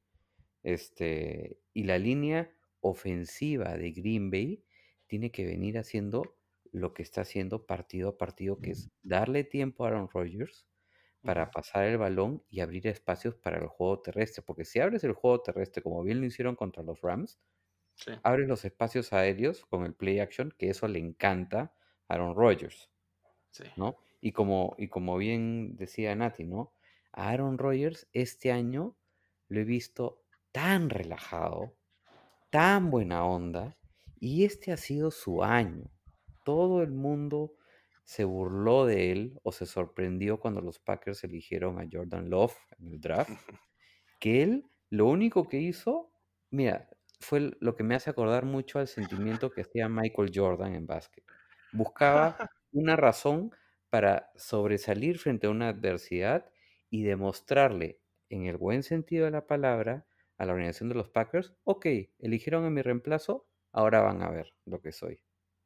Y la línea ofensiva de Green Bay tiene que venir haciendo lo que está haciendo partido a partido, que es darle tiempo a Aaron Rodgers ujú. para pasar el balón y abrir espacios para el juego terrestre. Porque si abres el juego terrestre, como bien lo hicieron contra los Rams, Sí, abres los espacios aéreos con el play action, que eso le encanta a Aaron Rodgers. Sí. ¿no? Y como bien decía Nati, ¿no? A Aaron Rodgers este año lo he visto tan relajado, tan buena onda, y este ha sido su año. Todo el mundo se burló de él o se sorprendió cuando los Packers eligieron a Jordan Love en el draft, que él lo único que hizo, mira, fue lo que me hace acordar mucho al sentimiento que hacía Michael Jordan en básquet. Buscaba una razón para sobresalir frente a una adversidad y demostrarle, en el buen sentido de la palabra, a la organización de los Packers, ok, eligieron a mi reemplazo, ahora van a ver lo que soy.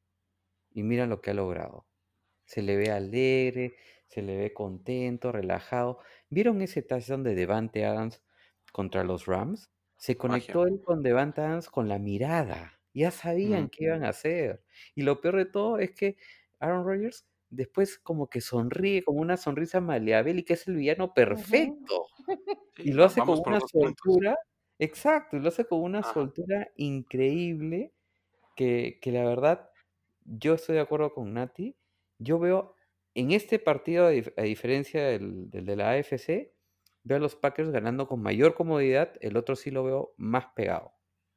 Y mira lo que ha logrado. Se le ve alegre, se le ve contento, relajado. ¿Vieron ese touchdown de Devante Adams contra los Rams? Se Magia. conectó él con Devante Adams con la mirada. Ya sabían qué iban a hacer. Y lo peor de todo es que Aaron Rodgers después como que sonríe con una sonrisa maleabélica, es el villano Ujú. perfecto. Sí, Y lo hace con vamos por una 2 puntos. soltura, exacto, y lo hace con una Ajá. soltura increíble que la verdad, yo estoy de acuerdo con Nati. Yo veo en este partido, a diferencia del de la AFC, veo a los Packers ganando con mayor comodidad, el otro sí lo veo más pegado.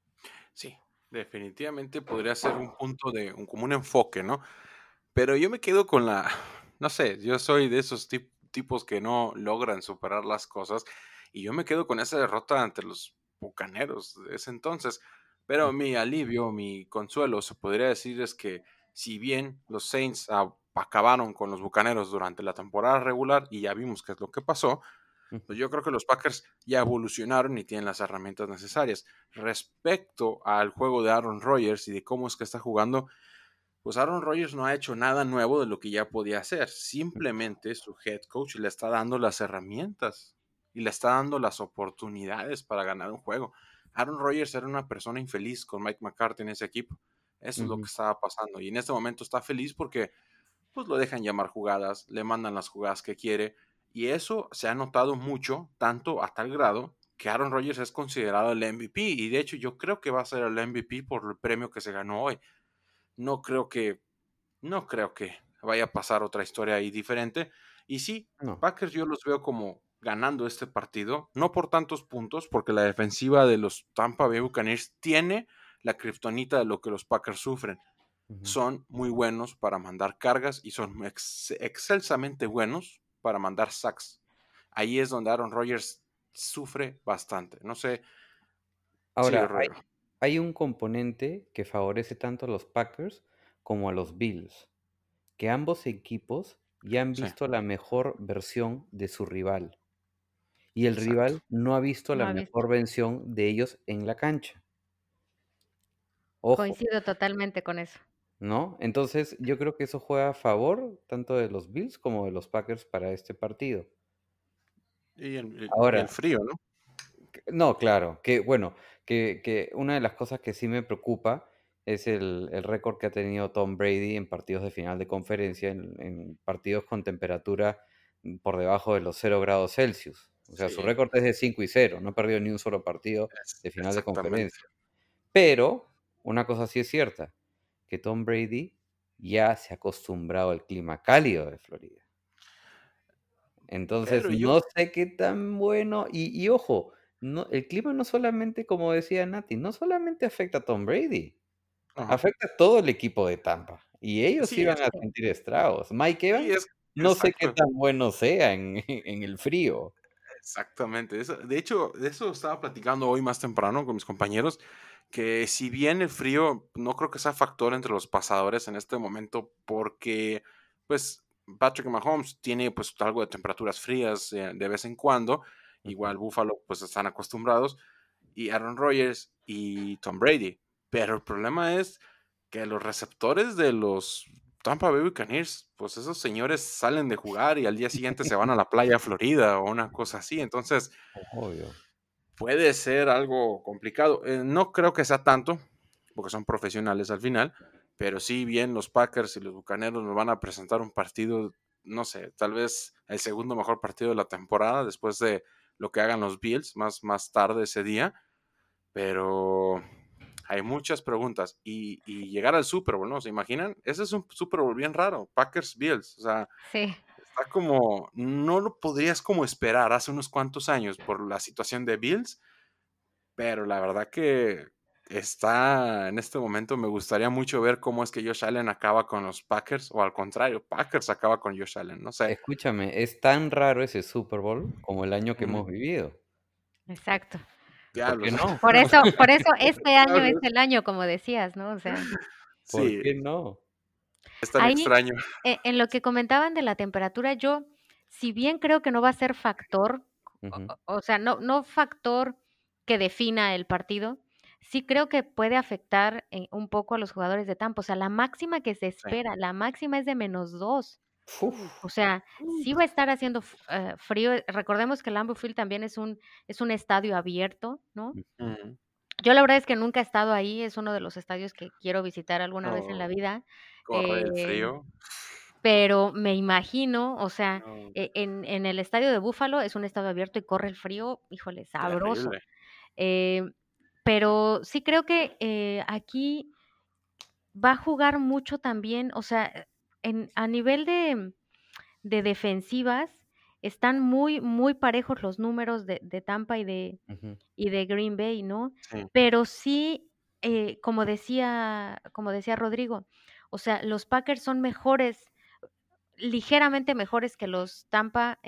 Sí, definitivamente podría ser un punto como un enfoque, ¿no? Pero yo me quedo con no sé, yo soy de esos tipos que no logran superar las cosas y yo me quedo con esa derrota ante los Bucaneros de ese entonces. Pero mi alivio, mi consuelo, se podría decir es que si bien los Saints acabaron con los Bucaneros durante la temporada regular y ya vimos qué es lo que pasó, Ujú. pues yo creo que los Packers ya evolucionaron y tienen las herramientas necesarias. Respecto al juego de Aaron Rodgers y de cómo es que está jugando, pues Aaron Rodgers no ha hecho nada nuevo de lo que ya podía hacer. Simplemente su head coach le está dando las herramientas y le está dando las oportunidades para ganar un juego. Aaron Rodgers era una persona infeliz con Mike McCarthy en ese equipo. Eso es lo que Ujú. estaba pasando. Y en este momento está feliz porque pues lo dejan llamar jugadas, le mandan las jugadas que quiere. Y eso se ha notado mucho, tanto a tal grado que Aaron Rodgers es considerado el MVP. Y de hecho yo creo que va a ser el MVP por el premio que se ganó hoy. No creo que no creo que vaya a pasar otra historia ahí diferente. Y sí, No, Packers yo los veo como ganando este partido, no por tantos puntos, porque la defensiva de los Tampa Bay Buccaneers tiene la kriptonita de lo que los Packers sufren. ujú. Son muy buenos para mandar cargas y son excelsamente buenos para mandar sacks. Ahí es donde Aaron Rodgers sufre bastante. No sé, sigue Ahora, Rodrigo. hay un componente que favorece tanto a los Packers como a los Bills, que ambos equipos ya han Sí, visto la mejor versión de su rival. Y el exacto. rival no ha visto No la ha visto. mejor versión de ellos en la cancha. Ojo, Coincido totalmente con eso. ¿no? Entonces, yo creo que eso juega a favor tanto de los Bills como de los Packers para este partido. Y el Ahora, frío, ¿no? no, claro, que bueno, que una de las cosas que sí me preocupa es el récord que ha tenido Tom Brady en partidos de final de conferencia, en partidos con temperatura por debajo de los 0 °C. O sea, su Sí, récord es de 5-0, no ha perdido ni un solo partido de final de exactamente. conferencia. Pero una cosa sí es cierta, que Tom Brady ya se ha acostumbrado al clima cálido de Florida. Entonces, Pero yo, no sé qué tan bueno. Y ojo, no, el clima no solamente, como decía Nati, no solamente afecta a Tom Brady, ajá. afecta a todo el equipo de Tampa. Y ellos Sí, iban a sentir estragos. Mike sí, Evans, no sé qué exacto, tan bueno sea en el frío. exactamente. De hecho, de eso estaba platicando hoy más temprano con mis compañeros, que si bien el frío no creo que sea factor entre los pasadores en este momento, porque pues Patrick Mahomes tiene pues algo de temperaturas frías de vez en cuando, Ujú. igual Buffalo pues están acostumbrados, y Aaron Rodgers y Tom Brady. Pero el problema es que los receptores de los Tampa Bay Buccaneers, pues esos señores salen de jugar y al día siguiente se van a la playa Florida o una cosa así. Entonces, Obvio. puede ser algo complicado. No creo que sea tanto, porque son profesionales al final, pero sí bien los Packers y los Bucaneros nos van a presentar un partido, no sé, tal vez el segundo mejor partido de la temporada después de lo que hagan los Bills más tarde ese día, pero hay muchas preguntas. Y llegar al Super Bowl, ¿no? ¿Se imaginan? Ese es un Super Bowl bien raro. Packers-Bills. O sea, Sí. está como, no lo podrías como esperar hace unos cuantos años por la situación de Bills, pero la verdad que está en este momento, me gustaría mucho ver cómo es que Josh Allen acaba con los Packers, o al contrario, Packers acaba con Josh Allen, no sé. Escúchame, es tan raro ese Super Bowl como el año que Ujú. hemos vivido. Exacto. ¿Por qué Diablos. no? Por eso este año es Diablos. el año, como decías, ¿no? O sea, ¿Por Sí, qué no? es tan ahí, extraño. en lo que comentaban de la temperatura, yo, si bien creo que no va a ser factor, Ujú, o sea, no factor que defina el partido, sí creo que puede afectar un poco a los jugadores de Tampa. O sea, la máxima que se Sí. espera, la máxima es de -2. Uf, O sea, sí va a estar haciendo frío. Recordemos que el Lambeau Field también es un estadio abierto, ¿no? Ujú. Yo la verdad es que nunca he estado ahí, es uno de los estadios que quiero visitar alguna vez en la No, vida, corre el eh, frío. pero me imagino, o sea, No, en el estadio de Búfalo es un estadio abierto y corre el frío, híjole, sabroso. terrible. Eh, pero sí creo que aquí va a jugar mucho también, o sea, a nivel de defensivas, están muy, muy parejos los números de Tampa ujú, y de Green Bay, ¿no? Sí, Pero sí, como decía Rodrigo, o sea, los Packers son mejores, ligeramente mejores que los Tampa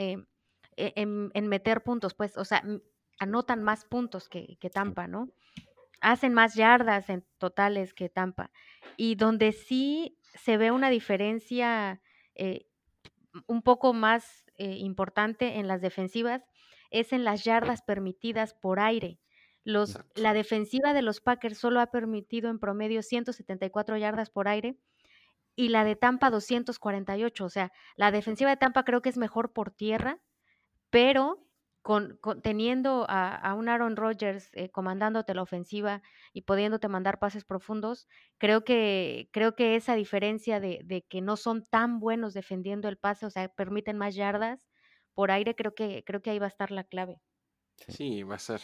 en meter puntos, pues, o sea, anotan más puntos que sí, Tampa, ¿no? Hacen más yardas en totales que Tampa. Y donde sí se ve una diferencia eh, un poco más importante en las defensivas es en las yardas permitidas por aire. exacto. La defensiva de los Packers solo ha permitido en promedio 174 yardas por aire y la de Tampa 248. O sea, la defensiva de Tampa creo que es mejor por tierra, pero teniendo a un Aaron Rodgers comandándote la ofensiva y pudiéndote mandar pases profundos, creo que esa diferencia de que no son tan buenos defendiendo el pase, o sea, permiten más yardas por aire, creo que ahí va a estar la clave. sí. Sí, va a ser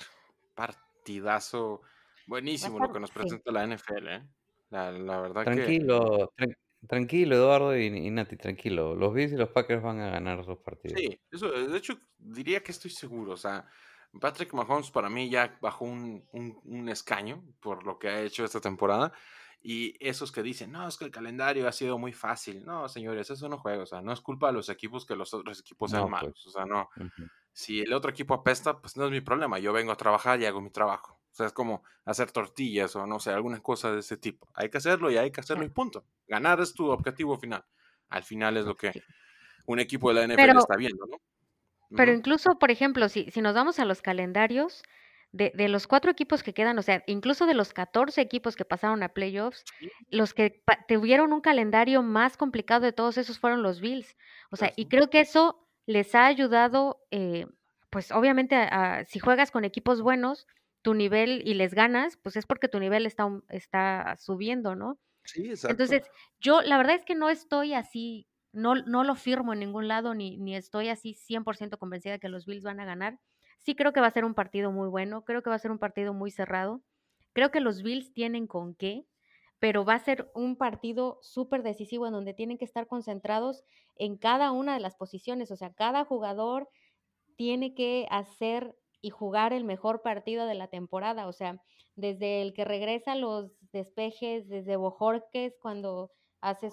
partidazo Va a buenísimo estar, lo que nos sí. presenta la NFL, ¿eh? La verdad que Tranquilo, tranquilo, Eduardo y Nati, tranquilo. Los Bills y los Packers van a ganar los partidos. sí, eso, de hecho, diría que estoy seguro. O sea, Patrick Mahomes para mí ya bajó un escaño por lo que ha hecho esta temporada. Y esos que dicen, no, es que el calendario ha sido muy fácil. No, señores, eso no juega. O sea, no es culpa de los equipos que los otros equipos sean No, pues. malos. O sea, no. Ujú, Si el otro equipo apesta, pues no es mi problema. Yo vengo a trabajar y hago mi trabajo. O sea, es como hacer tortillas o no sé, alguna cosa de ese tipo. Hay que hacerlo y hay que hacerlo y Claro, punto. Ganar es tu objetivo final. Al final es lo que sí. un equipo de la NFL Pero está viendo, ¿no? Pero Ujú. incluso, por ejemplo, si nos vamos a los calendarios de los 4 equipos que quedan, o sea, incluso de los 14 equipos que pasaron a playoffs, Sí, los que tuvieron un calendario más complicado de todos esos fueron los Bills. O sea, y eso. creo que eso les ha ayudado, pues obviamente, si juegas con equipos buenos, tu nivel y les ganas, pues es porque tu nivel está subiendo, ¿no? Sí, exacto. Entonces, yo la verdad es que no estoy así, no lo firmo en ningún lado, ni estoy así 100% convencida de que los Bills van a ganar. Sí creo que va a ser un partido muy bueno, creo que va a ser un partido muy cerrado. Creo que los Bills tienen con qué, pero va a ser un partido súper decisivo en donde tienen que estar concentrados en cada una de las posiciones, o sea, cada jugador tiene que hacer y jugar el mejor partido de la temporada, o sea, desde el que regresa a los despejes, desde Bojorquez cuando hace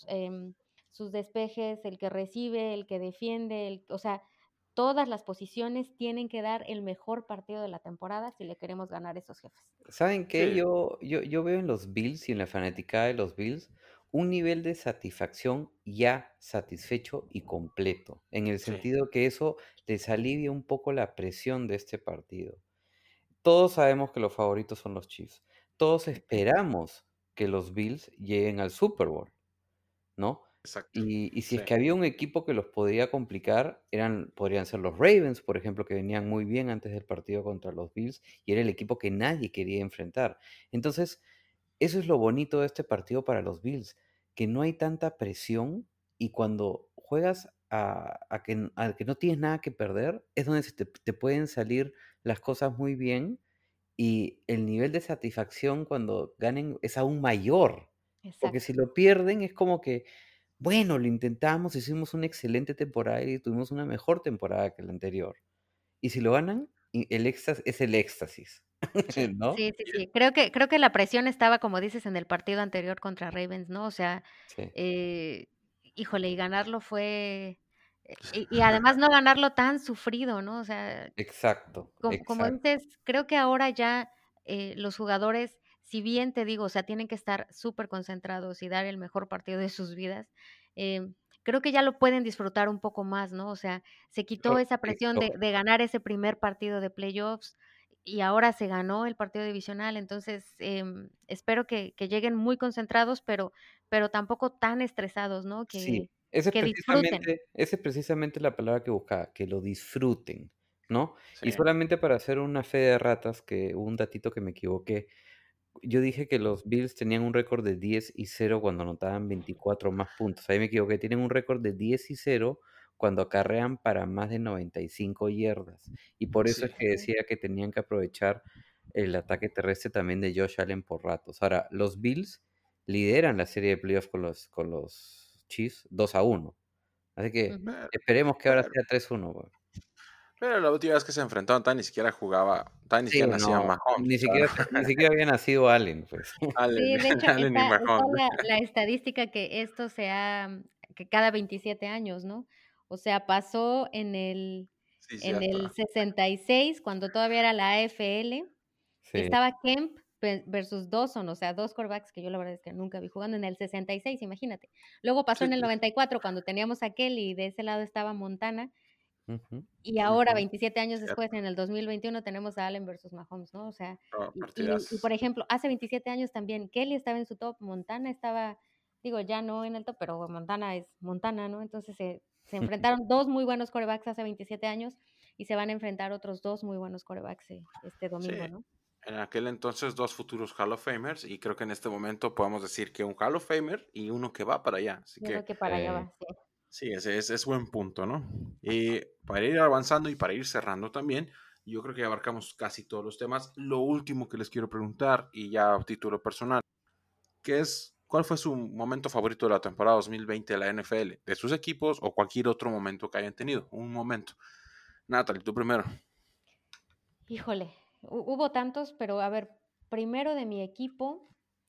sus despejes, el que recibe, el que defiende, o sea, todas las posiciones tienen que dar el mejor partido de la temporada si le queremos ganar a esos jefes. ¿Saben qué? Sí, Yo veo en los Bills y en la fanaticada de los Bills un nivel de satisfacción ya satisfecho y completo, en el sí. sentido que eso les alivia un poco la presión de este partido. Todos sabemos que los favoritos son los Chiefs. Todos Sí, esperamos que los Bills lleguen al Super Bowl, ¿no? Exacto. Y si Sí, es que había un equipo que los podía complicar, podrían ser los Ravens, por ejemplo, que venían muy bien antes del partido contra los Bills, y era el equipo que nadie quería enfrentar. Entonces, eso es lo bonito de este partido para los Bills, que no hay tanta presión y cuando juegas a que no tienes nada que perder, es donde te pueden salir las cosas muy bien y el nivel de satisfacción cuando ganen es aún mayor, porque Exacto. si lo pierden es como que, bueno, lo intentamos, hicimos una excelente temporada y tuvimos una mejor temporada que la anterior. Y si lo ganan, el éxtasis es el éxtasis, Sí. ¿no? Sí, sí, sí. Creo que la presión estaba, como dices, en el partido anterior contra Ravens, ¿no? O sea, Sí, eh, híjole, y ganarlo fue y además no ganarlo tan sufrido, ¿no? O sea, exacto, como exacto. dices, creo que ahora ya, los jugadores, si bien te digo, o sea, tienen que estar súper concentrados y dar el mejor partido de sus vidas, creo que ya lo pueden disfrutar un poco más, ¿no? O sea, se quitó esa presión Esto de ganar ese primer partido de playoffs y ahora se ganó el partido divisional. Entonces, espero que lleguen muy concentrados, pero tampoco tan estresados, ¿no? sí, Que disfruten. esa es precisamente la palabra que buscaba, que lo disfruten, ¿no? Sí, Y solamente para hacer una fe de ratas, que hubo un datito que me equivoqué. Yo dije que los Bills tenían un récord de 10-0 cuando anotaban 24 más puntos. Ahí me equivoqué. Tienen un récord de 10-0 cuando acarrean para más de 95 yardas. Y por eso es sí. que decía que tenían que aprovechar el ataque terrestre también de Josh Allen por ratos. Ahora, los Bills lideran la serie de playoffs con los Chiefs 2-1. Así que Ujú. Pero, esperemos que ahora pero, sea 3-1. Güey. pero la última vez que se enfrentaron, tan ni siquiera jugaba, tan ni Sí, siquiera nacía no, Mahomes. ni O sea, siquiera, ni siquiera había nacido Allen, pues. Sí, Allen, de hecho, Allen y está Mahomes. la estadística que esto que cada 27 años, ¿no? O sea, pasó Sí, en el cierto. 66, cuando todavía era la AFL, que Sí, estaba Kemp versus Dawson, o sea, 2 quarterbacks que yo la verdad es que nunca vi jugando en el 66, imagínate. Luego pasó Sí, en el sí. 94 cuando teníamos a Kelly y de ese lado estaba Montana, ujú. y ahora, Ujú, 27 años después, cierto. en el 2021, tenemos a Allen versus Mahomes, ¿no? O sea, No, por partidazos. ejemplo, hace 27 años también Kelly estaba en su top, Montana estaba, digo, ya no en el top, pero Montana es Montana, ¿no? Entonces, se enfrentaron 2 muy buenos quarterbacks hace 27 años y se van a enfrentar otros 2 muy buenos quarterbacks, este Sí, domingo, ¿no? en aquel entonces dos futuros Hall of Famers y creo que en este momento podemos decir que un Hall of Famer y uno que va para allá. Así Y uno que que para allá Eh, va, sí. sí, ese es buen punto, ¿no? Y para ir avanzando y para ir cerrando también, yo creo que abarcamos casi todos los temas. Lo último que les quiero preguntar, y ya a título personal, que es, ¿cuál fue su momento favorito de la temporada 2020 de la NFL? ¿De sus equipos o cualquier otro momento que hayan tenido? Un momento. Natalie, tú primero. Híjole, hubo tantos, pero a ver, primero de mi equipo,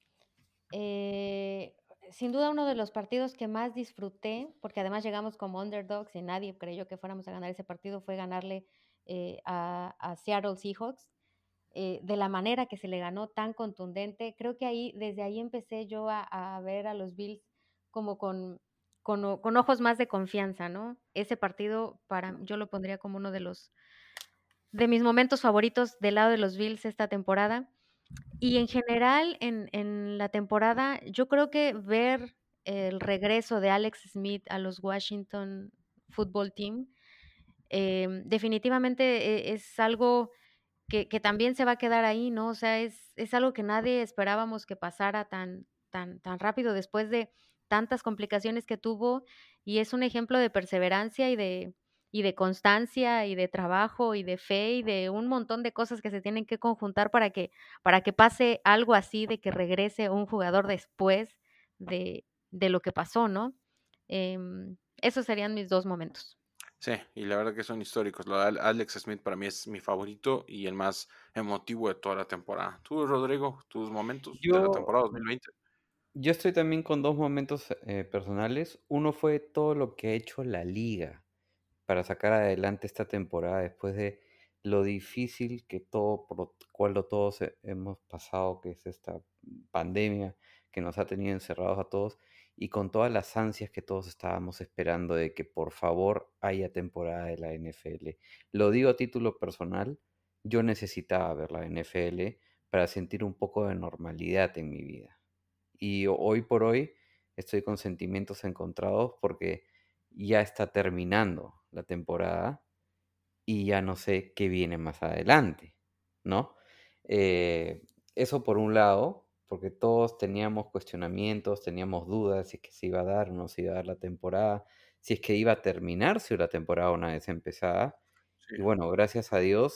sin duda uno de los partidos que más disfruté, porque además llegamos como underdogs y nadie creyó que fuéramos a ganar ese partido, fue ganarle a Seattle Seahawks. De la manera que se le ganó tan contundente, creo que desde ahí empecé yo a ver a los Bills como con ojos más de confianza, ¿no? Ese partido yo lo pondría como uno de mis momentos favoritos del lado de los Bills esta temporada. Y en general, en la temporada, yo creo que ver el regreso de Alex Smith a los Washington Football Team, definitivamente es algo que también se va a quedar ahí, ¿no? O sea, es algo que nadie esperábamos que pasara tan rápido después de tantas complicaciones que tuvo, y es un ejemplo de perseverancia y de constancia, y de trabajo, y de fe, y de un montón de cosas que se tienen que conjuntar para que pase algo así, de que regrese un jugador después de lo que pasó, ¿no? Esos serían mis 2 momentos. Sí, y la verdad que son históricos. Lo de Alex Smith para mí es mi favorito y el más emotivo de toda la temporada. ¿Tú, Rodrigo, tus momentos de la yo, temporada 2020? yo estoy también con dos momentos personales. Uno fue todo lo que ha hecho la liga para sacar adelante esta temporada después de lo difícil que todo, por lo cual todos hemos pasado, que es esta pandemia que nos ha tenido encerrados a todos y con todas las ansias que todos estábamos esperando de que por favor haya temporada de la NFL. Lo digo a título personal, yo necesitaba ver la NFL para sentir un poco de normalidad en mi vida. Y hoy por hoy estoy con sentimientos encontrados porque ya está terminando la temporada y ya no sé qué viene más adelante, ¿no? Eh, Eso por un lado, porque todos teníamos cuestionamientos, teníamos dudas si es que se iba a dar o no se iba a dar la temporada, si es que iba a terminarse la temporada una vez empezada. Sí, Y bueno, gracias a Dios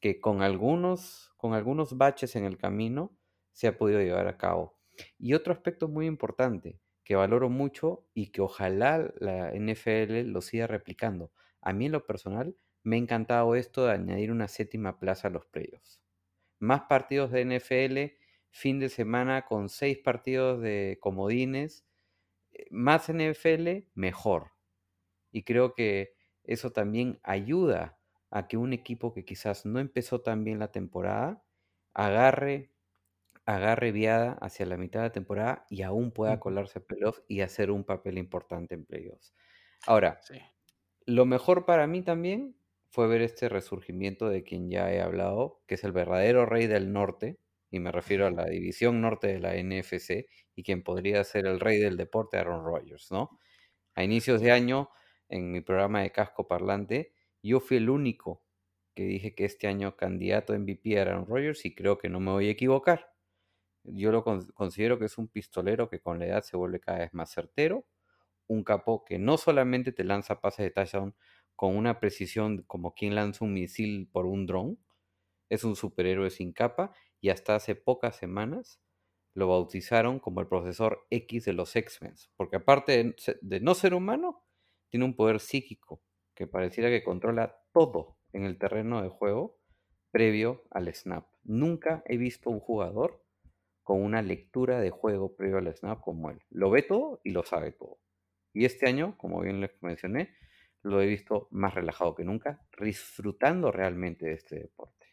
que con algunos baches en el camino se ha podido llevar a cabo. Y otro aspecto muy importante que valoro mucho y que ojalá la NFL lo siga replicando. A mí en lo personal me ha encantado esto de añadir una 7ª plaza a los playoffs. Más partidos de NFL, fin de semana con 6 partidos de comodines, más NFL, mejor. Y creo que eso también ayuda a que un equipo que quizás no empezó tan bien la temporada agarre viada hacia la mitad de la temporada y aún pueda colarse a playoffs y hacer un papel importante en playoffs. Ahora, Sí. lo mejor para mí también fue ver este resurgimiento de quien ya he hablado, que es el verdadero rey del norte, y me refiero a la división norte de la NFC, y quien podría ser el rey del deporte, Aaron Rodgers, ¿no? A inicios de año, en mi programa de Casco Parlante, yo fui el único que dije que este año candidato a MVP era Aaron Rodgers y creo que no me voy a equivocar. Yo lo considero que es un pistolero que con la edad se vuelve cada vez más certero, un capo que no solamente te lanza pases de touchdown con una precisión como quien lanza un misil por un dron, es un superhéroe sin capa y hasta hace pocas semanas lo bautizaron como el profesor X de los X-Men, porque aparte de no ser humano, tiene un poder psíquico que pareciera que controla todo en el terreno de juego previo al snap. Nunca he visto un jugador con una lectura de juego previo al snap como él. Lo ve todo y lo sabe todo. Y este año, como bien les mencioné, lo he visto más relajado que nunca, disfrutando realmente de este deporte.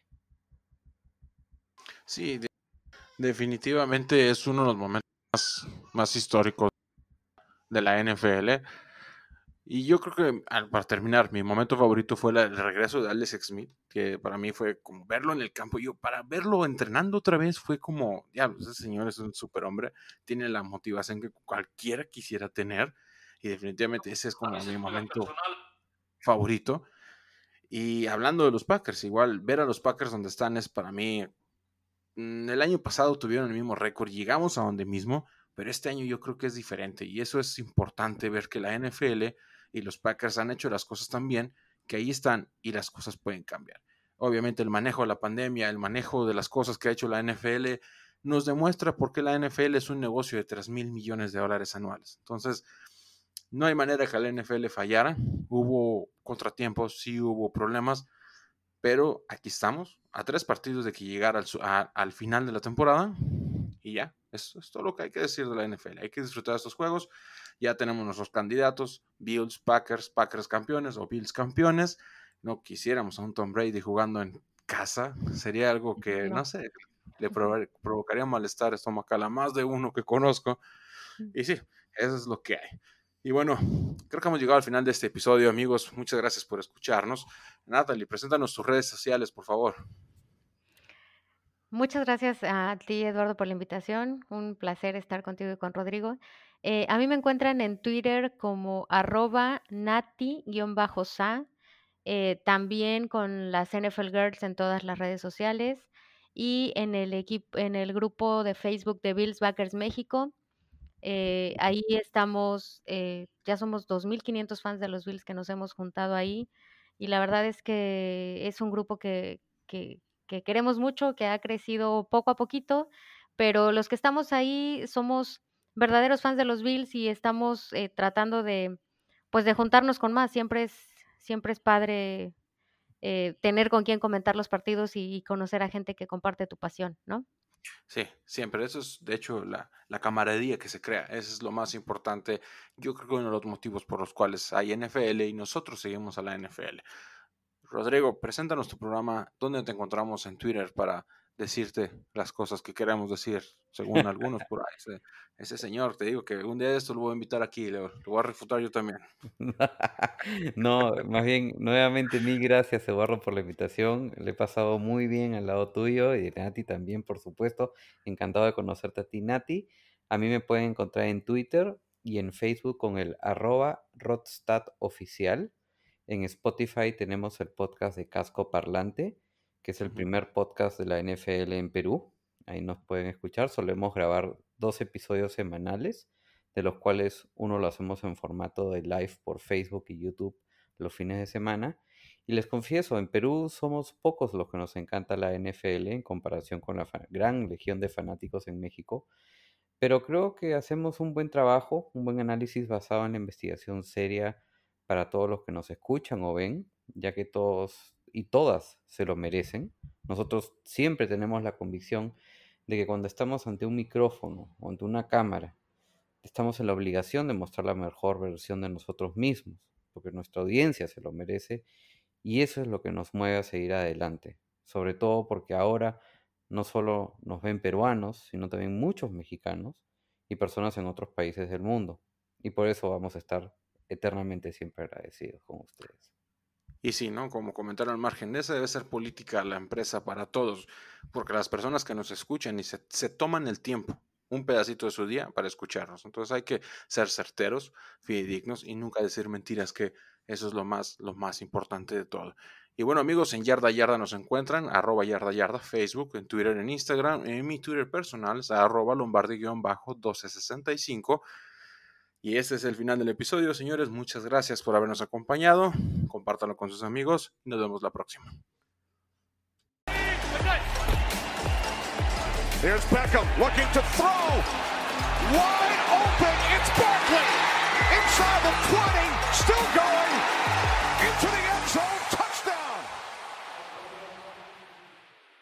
Sí, definitivamente es uno de los momentos más históricos de la NFL. Y yo creo que, para terminar, mi momento favorito fue el regreso de Alex Smith, que para mí fue como verlo en el campo. Yo, para verlo entrenando otra vez, fue como, diablo, ese señor es un superhombre, tiene la motivación que cualquiera quisiera tener. Y definitivamente ese es como mi momento favorito. Y hablando de los Packers, igual ver a los Packers donde están es para mí. El año pasado tuvieron el mismo récord, llegamos a donde mismo, pero este año yo creo que es diferente y eso es importante ver que la NFL y los Packers han hecho las cosas tan bien que ahí están y las cosas pueden cambiar. Obviamente el manejo de la pandemia, el manejo de las cosas que ha hecho la NFL nos demuestra por qué la NFL es un negocio de $3,000 millones anuales. Entonces, no hay manera que la NFL fallara. Hubo contratiempos, sí hubo problemas, pero aquí estamos, a 3 partidos de que llegara al final de la temporada. Y ya, eso es todo lo que hay que decir de la NFL. Hay que disfrutar de estos juegos. Ya tenemos nuestros candidatos, Bills, Packers campeones o Bills campeones. No quisiéramos a un Tom Brady jugando en casa. Sería algo que, no sé, le provocaría malestar estomacal a más de uno que conozco. Y sí, eso es lo que hay. Y bueno, creo que hemos llegado al final de este episodio, amigos. Muchas gracias por escucharnos. Natalie, preséntanos tus redes sociales, por favor. Muchas gracias a ti, Eduardo, por la invitación. Un placer estar contigo y con Rodrigo. A mí me encuentran en Twitter como @nati_sa, también con las NFL Girls en todas las redes sociales y en el grupo de Facebook de Bills Backers México. Ahí estamos, ya somos 2,500 fans de los Bills que nos hemos juntado ahí y la verdad es que es un grupo que queremos mucho, que ha crecido poco a poquito, pero los que estamos ahí somos verdaderos fans de los Bills y estamos tratando de, pues, de juntarnos con más. Siempre es padre tener con quién comentar los partidos y conocer a gente que comparte tu pasión, ¿no? Sí, siempre. Eso es, de hecho, la camaradería que se crea. Eso es lo más importante. Yo creo que uno de los motivos por los cuales hay NFL y nosotros seguimos a la NFL. Rodrigo, preséntanos tu programa. ¿Dónde te encontramos en Twitter para decirte las cosas que queremos decir, según algunos por ahí? Ese señor, te digo que un día de esto lo voy a invitar aquí, lo voy a refutar yo también. No, más bien, nuevamente mil gracias, Eduardo, por la invitación. Le he pasado muy bien al lado tuyo y de Nati también, por supuesto. Encantado de conocerte a ti, Nati. A mí me pueden encontrar en Twitter y en Facebook con el @rodstatoficial. En Spotify tenemos el podcast de Casco Parlante, que es el primer podcast de la NFL en Perú. Ahí nos pueden escuchar. Solemos grabar 2 episodios semanales, de los cuales uno lo hacemos en formato de live por Facebook y YouTube los fines de semana. Y les confieso, en Perú somos pocos los que nos encanta la NFL en comparación con la gran legión de fanáticos en México, pero creo que hacemos un buen trabajo, un buen análisis basado en la investigación seria para todos los que nos escuchan o ven, ya que todos y todas se lo merecen. Nosotros siempre tenemos la convicción de que cuando estamos ante un micrófono o ante una cámara, estamos en la obligación de mostrar la mejor versión de nosotros mismos, porque nuestra audiencia se lo merece y eso es lo que nos mueve a seguir adelante, sobre todo porque ahora no solo nos ven peruanos, sino también muchos mexicanos y personas en otros países del mundo. Y por eso vamos a estar eternamente siempre agradecidos con ustedes. Y sí, ¿no? Como comentaron al margen, esa debe ser política la empresa para todos, porque las personas que nos escuchan y se toman el tiempo, un pedacito de su día para escucharnos. Entonces hay que ser certeros, fidedignos y nunca decir mentiras, que eso es lo más importante de todo. Y bueno, amigos, en Yarda Yarda nos encuentran, @Yarda Yarda, Facebook, en Twitter, en Instagram, en mi Twitter personal es @Lombardi_1265. Y este es el final del episodio, señores. Muchas gracias por habernos acompañado. Compártanlo con sus amigos y nos vemos la próxima. Here's Beckham looking to throw. Wide open. It's Barkley. Inside the 20. Still going. Into the